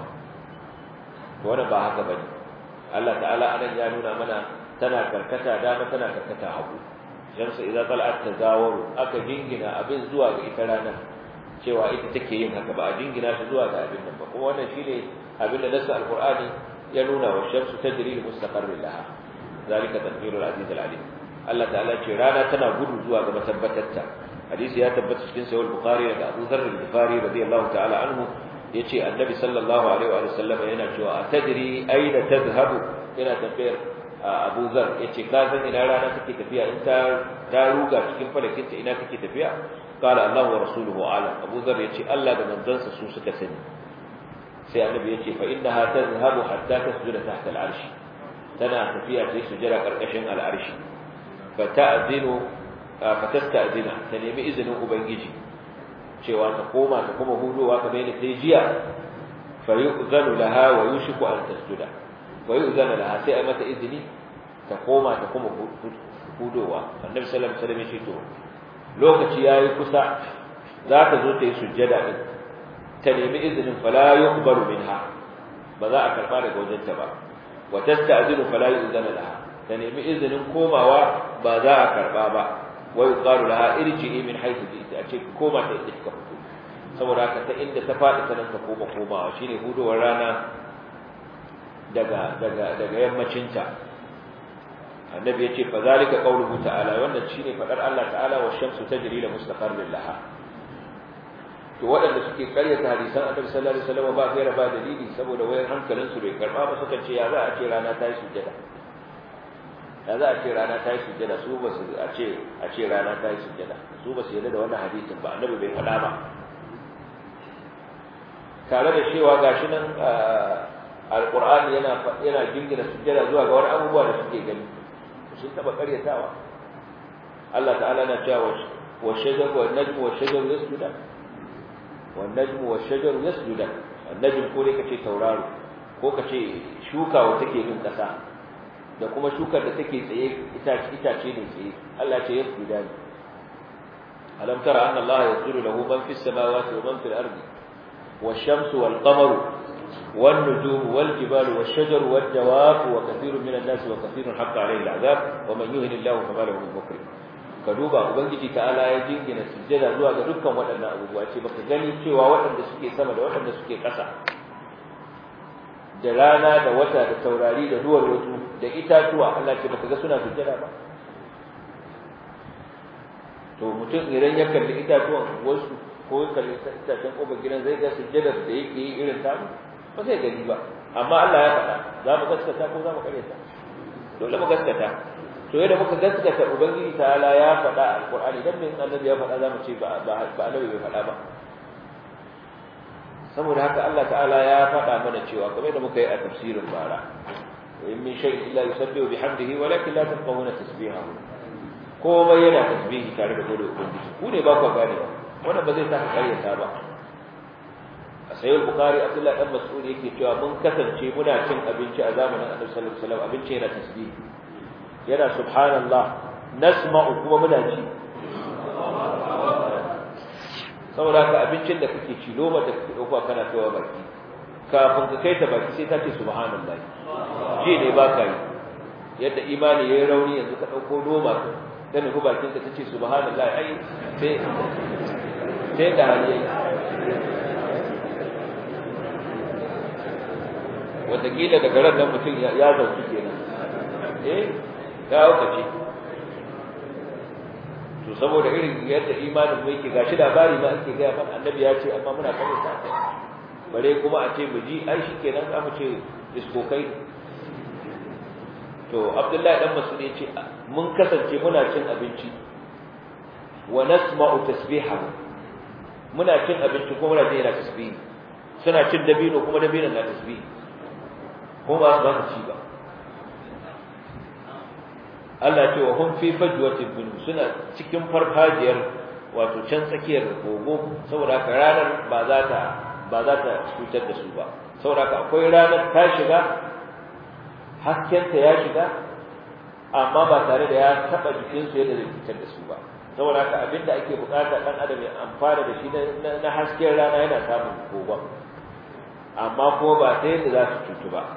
to wannan ba haka bane. Allah ta'ala anan ya nuna mana tana karkata dama, tana karkata hagu. shamsu idza tala'at tazawaru, aka jingina abin zuwa ga ita rana cewa ita take yin haka, ba a jingina shi zuwa ga abin nan ba. kuma wannan shine abin da nasu alqur'ani ya nuna, wa shamsu tajri li mustaqarrin laha, zalika tadbirul aziz alim. Allah ta'ala ce rana tana gudu zuwa ga matabbatarta. hadisi ya tabbata cikin sahih al-bukhari da Abu Dharr al-Ghifari radiyallahu ta'ala anhu, yace annabi sallallahu alaihi wa sallam yana cewa atadri aina tadhhabu, yana tafiyar Abu Dharr yace ka san ina rana take tafiya, in ta ruga cikin falakinta ina take tafiya? qala Allah wa rasuluhu a'lam. Abu Dharr yace Allah da manzansa su suka sani. sai annabi yace fa innaha tadhhabu hatta tasjuda tahta al-arsh, tana tafiya sai sujada karkashin al-arsh. fa tasta'zina, ta nemi izinin ubangiji. cewa ta koma ta kuma hudowa kamar yadda ta yi jiya fa yu'zanu laha wa yushiku an tasjuda wa yu'zanu laha sai a mata izini ta koma ta kuma hudowa. Annabi sallallahu alaihi wasallam ya ce to lokaci yayi kusa za ta zo ta yi sujjada din ta nemi izinin fala yuqbalu minha ba za a karba daga wajenta ba wa tasta'zinu fala yu'zanu laha ta nemi izinin komawa ba za a karba ba wa yuqalu laha irji'i min haythu ji'ti a ce koma ta inda kika fito saboda haka ta inda ta faɗi sanan ta komawa shine hudowar rana daga yammacinta. Annabi ya ce fa zalika qawluhu ta'ala wannan shine fadar Allah ta'ala wa shamsu tajri li mustaqarrin laha. To waɗanda suke karyata hadisan Annabi sallallahu alaihi wasallam ba gaira ba dalili saboda wayar hankalin su bai karba ba suka ce ya za a ce rana ta yi sujjada ya za a ce rana ta yi sujjada su ba su a ce rana ta yi sujjada su ba su yarda da wannan hadisin ba Annabi bai faɗa ba tare da cewa gashi nan alqur'ani yana jingina sujjada zuwa ga wani abubuwa da suke gani sun taba karyatawa. Allah ta'ala na cewa wa shajar wa najmu wa shajar yasjuda wa najmu wa shajar yasjuda annajm ko ne kace tauraro ko kace shuka wacce take bin kasa da kuma shukar da take tsaye itace ne tsaye Allah ce yasjuda alam tara anna Allah yasjudu lahu man fis samawati wa man fil ardi wash-shamsu wal-qamaru والنجوم والجبال والشجر والدواب وكثير من الناس وكثير حق عليه العذاب ومن يهن الله فما له من مكرم كدوبا ubangiji ta'ala ya jingina sujjada zuwa ga dukkan waɗannan abubuwa ce baka gani cewa waɗanda suke sama da waɗanda suke ƙasa da rana da wata da taurari da duwar wasu da itatuwa Allah ce baka ga suna sujjada ba to mutum idan ya kalli itatuwan wasu ko ya kalli itacen ƙofar gidan zai ga sujjadar da yake yi irin ta ba zai gani ba amma Allah ya faɗa za mu gaskata ko za mu karyata dole mu gaskata to yadda muka gaskata ubangiji ta'ala ya faɗa alqur'ani dan me annabi ya faɗa za mu ce ba annabi bai faɗa ba saboda haka Allah ta'ala ya faɗa mana cewa kamar da muka yi a tafsirin bara in min shay'in illa yusabbihu bihamdihi walakin la tafqahuna tasbihahu komai yana tasbihi tare da gode ubangiji ku ne ba ku gane wannan ba zai sa ka karyata ba sayyid bukhari abdullah dan mas'ud yake cewa mun kasance muna cin abinci a zamanin annabi sallallahu alaihi wasallam abinci yana tasbih yana subhanallah nasma'u kuma muna ci saboda ka abincin da kake ci loma da kake dauka kana kaiwa baki kafin ka kai ta baki sai ta ce subhanallah ji ne ba ka yi yadda imani yayi rauni yanzu ka dauko loma da nufi bakin ka tace subhanallah ai sai da hali wataƙila daga ran nan mutum ya zauki kenan ya aukace to saboda irin yadda imanin mu yake gashi labari ma ake gaya mana annabi ya ce amma muna kare ta bare kuma a ce mu ji ai shikenan za mu ce iskokai to Abdullahi dan Mas'ud ya ce mun kasance muna cin abinci wa nasma'u tasbihahu muna cin abinci kuma muna jin yana tasbihi suna cin dabino kuma dabino na tasbihi ko ba su ci ba Allah ce wa hum fi fajwatin min suna cikin farfajiyar wato can tsakiyar kogo saboda haka ranar ba za ta cutar da su ba saboda haka akwai ranar ta shiga haskenta ya shiga amma ba tare da ya taba jikin su yadda zai cutar da su ba saboda haka abinda ake bukata dan adam ya amfana da shi na hasken rana yana samun kogon amma ko ba ta yadda za su cutu ba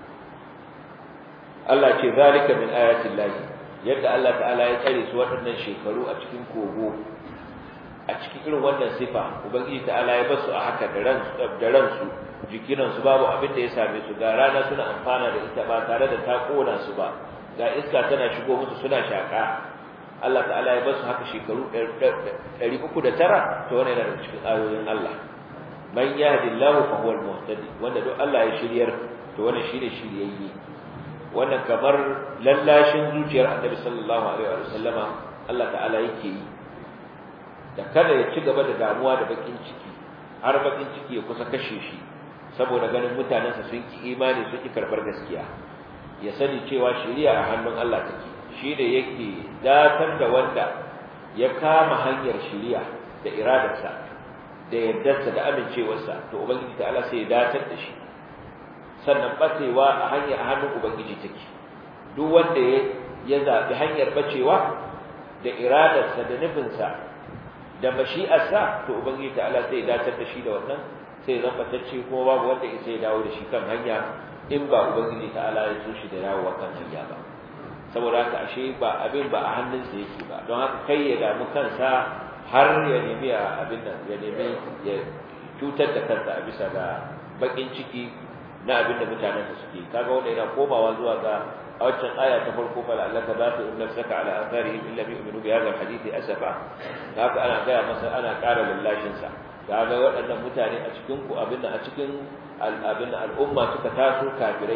Allah ce zalika min ayatin lahi yadda Allah ta'ala ya tsare su waɗannan shekaru a cikin kogo a cikin irin wannan sifa ubangiji ta'ala ya basu a haka da ransu jikinansu babu abin da ya same su ga rana suna amfana da ita ba tare da ta kona su ba ga iska tana shigo musu suna shaka Allah ta'ala ya basu haka shekaru 309 to wannan yana cikin ayoyin Allah man yahdillahu fa huwal muhtadi wanda duk Allah ya shiryar to wannan shine shiryayye wannan kamar lallashin zuciyar Annabi sallallahu alaihi wa sallama Allah ta'ala yake yi da kada ya ci gaba da damuwa da bakin ciki har bakin ciki ya kusa kashe shi saboda ganin mutanensa sun ki imani sun ki karbar gaskiya ya sani cewa shari'a a hannun Allah take shi ne yake datar da wanda ya kama hanyar shari'a da iradarsa da yardarsa da amincewarsa to ubangiji ta'ala sai ya datar da shi sannan bacewa a hannun ubangiji take duk wanda ya zabi hanyar bacewa da iradarsa da nufinsa da mashi'arsa to ubangiji ta'ala sai ya datar da shi da wannan sai zan batacce kuma babu wanda sai ya dawo da shi kan hanya in ba ubangiji ta'ala ya so shi da dawowa kan hanya ba saboda haka ashe ba abin ba a hannunsa yake ba don haka kai ya damu kansa har ya nemi abin nan ya nemi ya cutar da kansa a bisa ga bakin ciki na abin da mutanen su suke kaga wanda yana komawa zuwa ga a waccan aya ta farko fa Allah ta ba ta inna saka ala atharihim illa yu'minu bi hadha alhadith asafa haka ana gaya masa ana ƙara lallashin sa kaga waɗannan mutane a cikin ku abin a cikin al'umma suka taso kafirai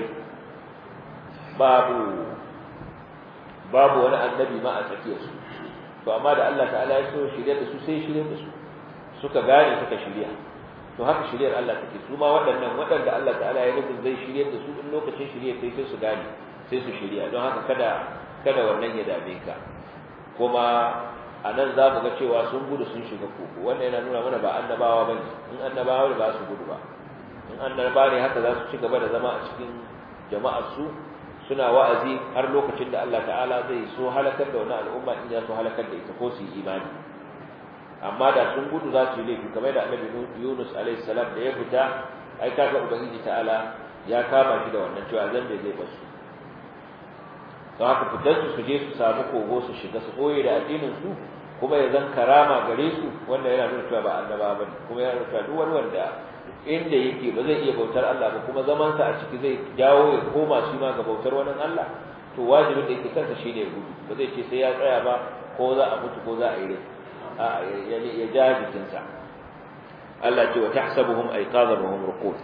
babu wani annabi ma a tsakiyar su to amma da Allah ta'ala ya so shirye da su sai shirye da su suka gane suka shirya to haka shiryar Allah take su ma waɗanda Allah ta'ala ya nufin zai shirye da su in lokacin shirye sai su gane sai su shirya don haka kada wannan ya dame ka kuma a nan za mu ga cewa sun gudu sun shiga koko wannan yana nuna mana ba annabawa bane in annabawa ba su gudu ba in annabawa ne haka za su ci gaba da zama a cikin jama'ar su suna wa'azi har lokacin da Allah ta'ala zai so halakar da wannan al'umma in ya so halakar da ita ko su yi imani amma da sun gudu za su yi laifi kamar da Annabi Yunus alaihi salam da ya fita ai kaga ubangiji ta'ala ya kama shi da wannan cewa zan da zai basu don haka fitar su je su samu kogo su shiga su koyi da addinin su kuma ya zan karama gare su wanda yana nuna cewa ba annaba bane kuma yana nuna duk wani wanda inda yake ba zai iya bautar Allah ba kuma zaman sa a ciki zai jawo ya koma shi ma ga bautar wani Allah to wajibin da yake kansa shine ya gudu ba zai ce sai ya tsaya ba ko za a mutu ko za a yi rai a ya ja jikinsa Allah ce wa tahsabuhum ayqadhan wa hum ruqud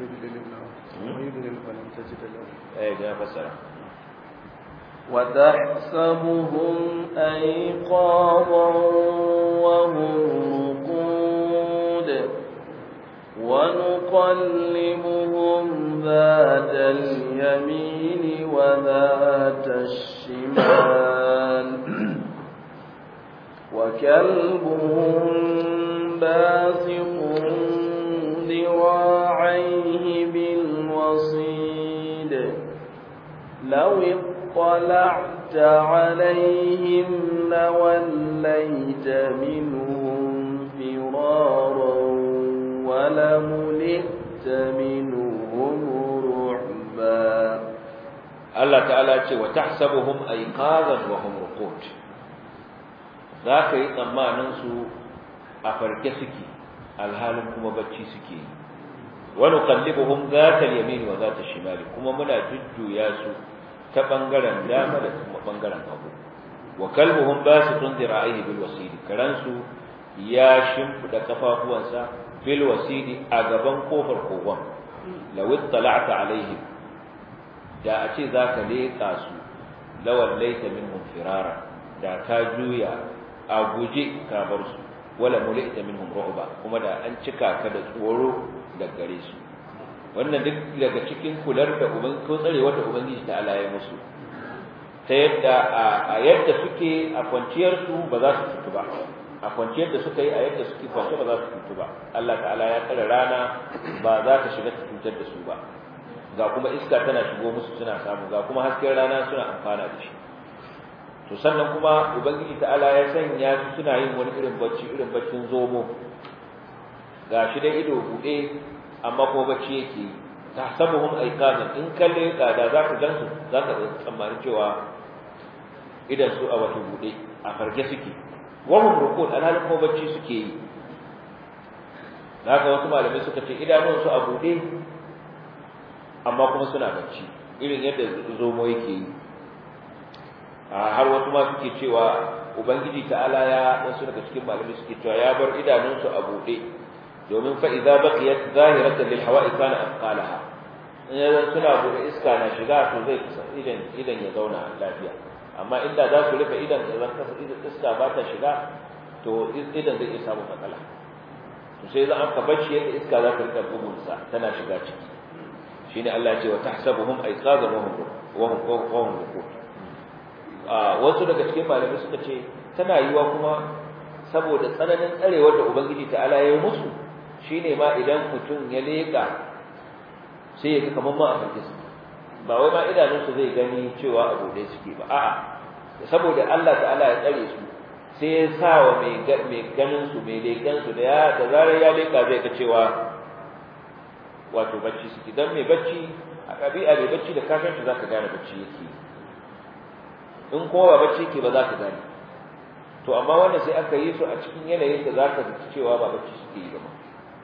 da fasara وتحسبهم أيقاظا وهم رقود ونقلبهم ذات اليمين وذات الشمال وكلبهم باسط ذراعيه بالوصيد لو اطلعت عليهم لوليت منهم فرارا ولملئت منهم رعبا الله تعالى وتحسبهم أيقاظا وهم رقود ذاك يطمئن su a farke suke alhalin kuma bacci suke wa nuqallibuhum zata al-yamin wa zata al-shimal kuma muna jujjuya su ta bangaren dama da kuma bangaren hagu wa kalbuhum basitun dira'ihi bil wasidi karansu ya shimfida kafafuwansa bil wasidi a gaban kofar kogon law ittala'ta alaihim da a ce zaka leka su lawallaita minhum firara da ka juya a guje ka bar su wala mulita minhum ru'ba kuma da an cika ka da tsoro da gare su wannan duk daga cikin kular da ko tsarewar da ubangiji ta Allah ya musu ta yadda a yadda suke a kwanciyar su ba za su fito ba a kwanciyar da suka yi a yadda suke kwance ba za su fito ba Allah ta'ala ya tsare rana ba za ta shiga ta cutar da su ba ga kuma iska tana shigo musu suna samu ga kuma hasken rana suna amfana da shi to sannan kuma ubangiji ta'ala ya sanya su suna yin wani irin baccin zomo gashi dai ido bude amma ko bacci yake tahsabuhum ayqadan in kalle kada zaka gansu zaka tsammanin cewa idan su a wato bude a farke suke wa hum ruqud alhalin ko bacci suke yi haka wasu malamai suka ce idanun su a bude amma kuma suna bacci irin yadda zomo yake yi har wasu ma suke cewa ubangiji ta'ala ya wasu daga cikin malamai suke cewa ya bar idanun su a bude domin fa idza baqiyat zahiratan lil hawa'i kana afqalaha idan suna bude iska na shiga to zai idan ya zauna lafiya amma inda za su rufe idan da zan kasa iska ba ta shiga to idan zai samu matsala to sai za aka bacci yadda iska za ta rika bugun sa tana shiga ciki shine Allah ya ce wa tahsabuhum ayqadan wa hum ruqud wasu daga cikin malamai suka ce tana yiwa kuma saboda tsananin tsarewar da ubangiji ta'ala ya yi musu shine ma idan mutum ya leka sai ya ga kamar ma a farke su ba wai ma idanunsu zai gani cewa a bude suke ba a'a saboda Allah ta'ala ya tsare su sai ya sa wa mai ganin su mai leken su da zarar ya leka zai ga cewa wato bacci suke dan mai bacci a ɗabi'a mai bacci da kafin shi zaka gane bacci yake in kuma ba bacci yake ba zaka gane to amma wannan sai aka yi su a cikin yanayin da zaka ji cewa ba bacci suke yi ba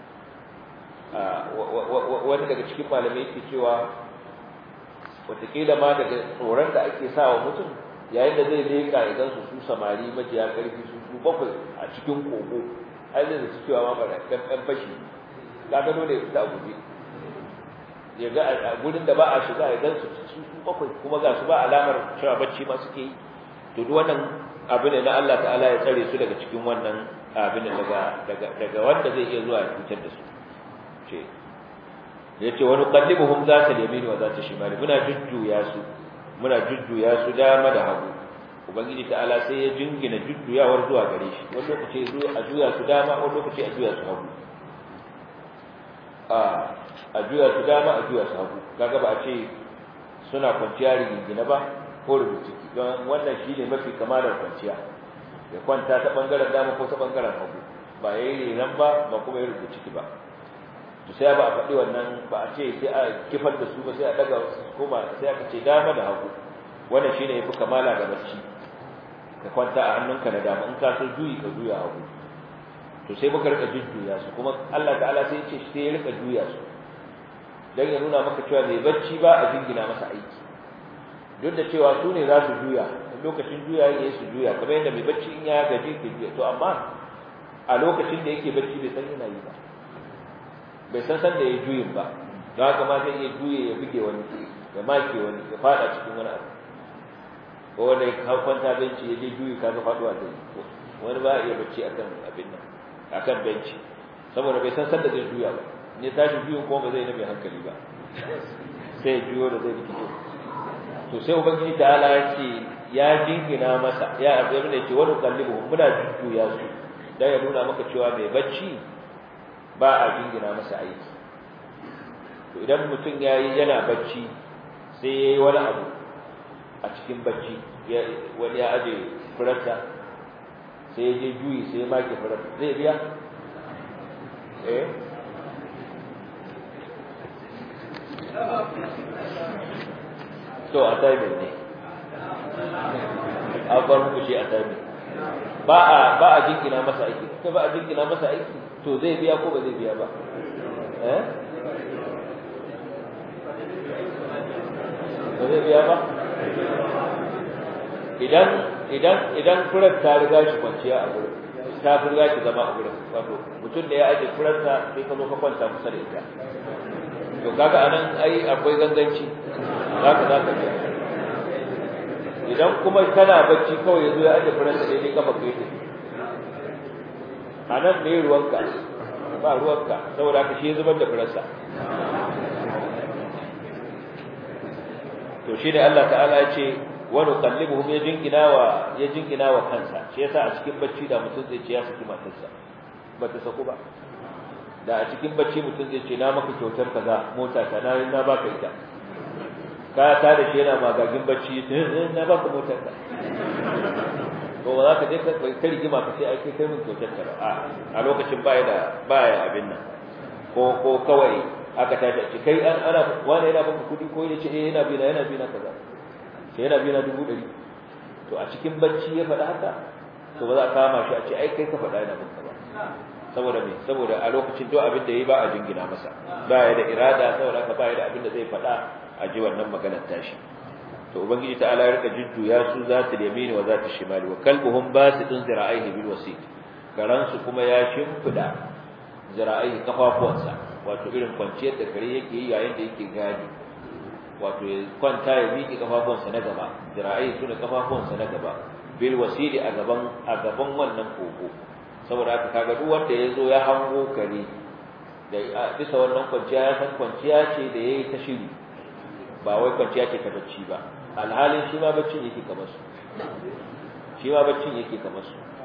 wani daga cikin malamai yake cewa wataƙila ma daga tsoron da ake sa wa mutum yayin da zai leƙa idan su samari majiya ƙarfi su bakwai a cikin kogo ai zai zaci cewa ma ba ɗan fashi kaga dole ya fita a guje ya ga a gurin da ba a shiga idan su bakwai kuma ga su ba alamar cewa bacci ma suke yi to duk wannan abin ne na Allah ta'ala ya tsare su daga cikin wannan abin daga wanda zai iya zuwa ya cutar da su ce yace wani qallibuhum zata yamin wa zata shimal muna jujjuya su dama da hagu ubangiji ta'ala sai ya jingina jujjuyawar zuwa gare shi wani lokaci a juya su dama wani lokaci a juya su hagu a juya su dama a juya su hagu kaga ba a ce suna kwanciya rigingina ba ko rubuciki don wannan shine mafi kamalar kwanciya ya kwanta ta bangaren dama ko ta bangaren hagu ba yayi nan ba kuma ya rubuciki ba to sai ba a faɗi wannan ba a ce sai a kifar da su ba sai a daga koma sai aka ce dama da hagu wannan shine yafi kamala ga bacci ka kwanta a hannunka na dama in ka so juyi ka juya hagu to sai muka rika jujjuya su kuma Allah ta'ala sai ya ce sai ya rika juya su dan ya nuna maka cewa mai bacci ba a jingina masa aiki duk da cewa su ne za su juya lokacin juya yayin su juya kamar yadda mai bacci in ya gaji ke juya to amma a lokacin da yake bacci bai san yana yi ba bai san da ya juyin ba don haka ma zai iya juye ya buge wani ya make wani ya fada cikin wani abu ko wanda ya kwanta benci ya je juyi kaga faduwa zai wani ba iya bacci akan abin nan akan benci saboda bai san da zai juya ba ne tashi juyin kuma ba zai na mai hankali ba sai ya juyo da zai rikito to sai ubangiji ta'ala ya ce ya jingina masa ya abin da yake wani kallibu muna jujjuya su dan ya nuna maka cewa mai bacci ba a jingina masa aiki to idan mutum yana bacci sai yayi wani abu a cikin bacci wani ya aje furarsa sai ya je juyi sai ya make furar zai biya to a taibin ne a bar muku shi a taibin ba a jingina masa aiki ko ba a jingina masa aiki to zai biya ko ba zai biya ba ba zai biya ba idan furar ta riga shi kwanciya a gurin ta riga shi zama a gurin wato mutum da ya aje furarsa sai ka zo ka kwanta kusa da ita to kaga anan ai akwai ganganci zaka biya idan kuma kana bacci kawai yazo ya aje furarsa daidai kafa kai anan ne ruwanka ba ruwanka saboda ka shi zubar da furarsa to shi ne Allah ta'ala ya ce wa nuqallibuhum ya jingina wa kansa shi yasa a cikin bacci da mutum zai ce ya saki matarsa ba ta saku ba da a cikin bacci mutum zai ce na maka kyautar kaza mota ta na baka ita ka ta da shi yana magagin bacci na baka motar ka to ba za ka je ka rigima ka sai ai kai mun kyautar ka a lokacin baya abin nan ko kawai aka tashi a ce kai ana wani yana baka kudi ko yace yana bina kaza sai yana bina 100 to a cikin bacci ya faɗa haka to ba za a kama shi a ce ai kai ka faɗa yana baka ba saboda me saboda a lokacin duk abin da yayi ba a jingina masa baya da irada saboda haka baya da abin da zai faɗa a ji wannan maganar tashi to ubangiji ta'ala ya rika jujjuya su za ta yamini wa za ta shimali wa kalbuhum basidun zira'ihi bil wasit karansu kuma ya shimfida zira'ihi kafafuwansa wato irin kwanciyar da kare yake yi yayin da yake gadi wato ya kwanta ya miƙe kafafuwansa na gaba zira'ihi sune kafafuwansa na gaba bil wasili a gaban wannan koko saboda haka kaga duk wanda yazo ya hango kare da bisa wannan kwanciya ya san kwanciya ce da yayi ta shiri ba wai kwanciya ce ta bacci ba alhalin shi ma baccin yake kamar su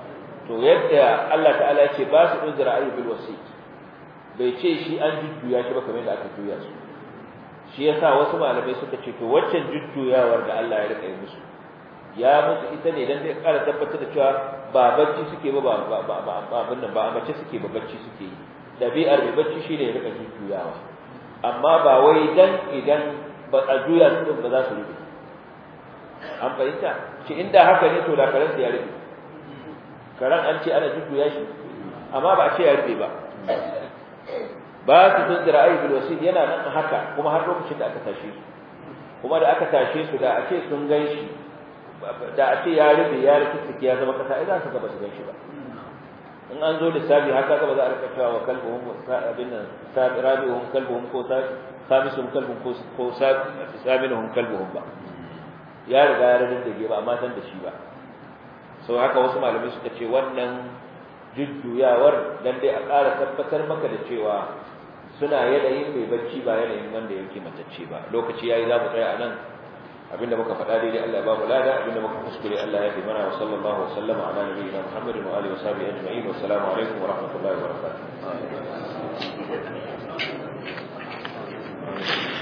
to yadda Allah ta'ala ya ce ba su uzra ayi bil wasi bai ce shi an jujjuya shi ba kamar yadda aka juya su shi yasa wasu malamai suka ce to waccan jujjuyawar da Allah ya rika yi musu ya musu ita ne dan zai ƙara tabbatar da cewa ba bacci suke ba abin nan ba a mace suke ba bacci suke yi dabi'ar mai bacci shine ya rika jujjuyawa amma ba wai dan idan ba a juya su ba za su rufe an fahimta shi inda haka ne to da karan ya rufe karan an ce ana jujjuya shi amma ba a ce ya rufe ba ba su tunzira ayi bil wasid yana nan haka kuma har lokacin da aka tashe su kuma da aka tashe su da a ce sun ganshi da a ce ya rufe ya rufe ya zama kasa ai za su ga ba su ganshi ba in an zo lissafi haka ga ba za a rika cewa wa kalbuhum abin nan rabi'uhum kalbuhum ko khamisum kalbuhum ko saminuhum kalbuhum ba ya riga ya rage ba amma san da shi ba sau haka wasu malamai suka ce wannan jujjuyawar dan dai a ƙara tabbatar maka da cewa suna yanayin mai bacci ba yanayin wanda yake matacce ba lokaci yayi za mu tsaya a nan abinda muka faɗa daidai Allah ya ba mu lada abinda muka kuskure Allah ya fi mana wa sallallahu wa sallama ala nabiyyina Muhammadin wa alihi wa sahbihi ajma'in wa assalamu alaikum wa rahmatullahi wa barakatuh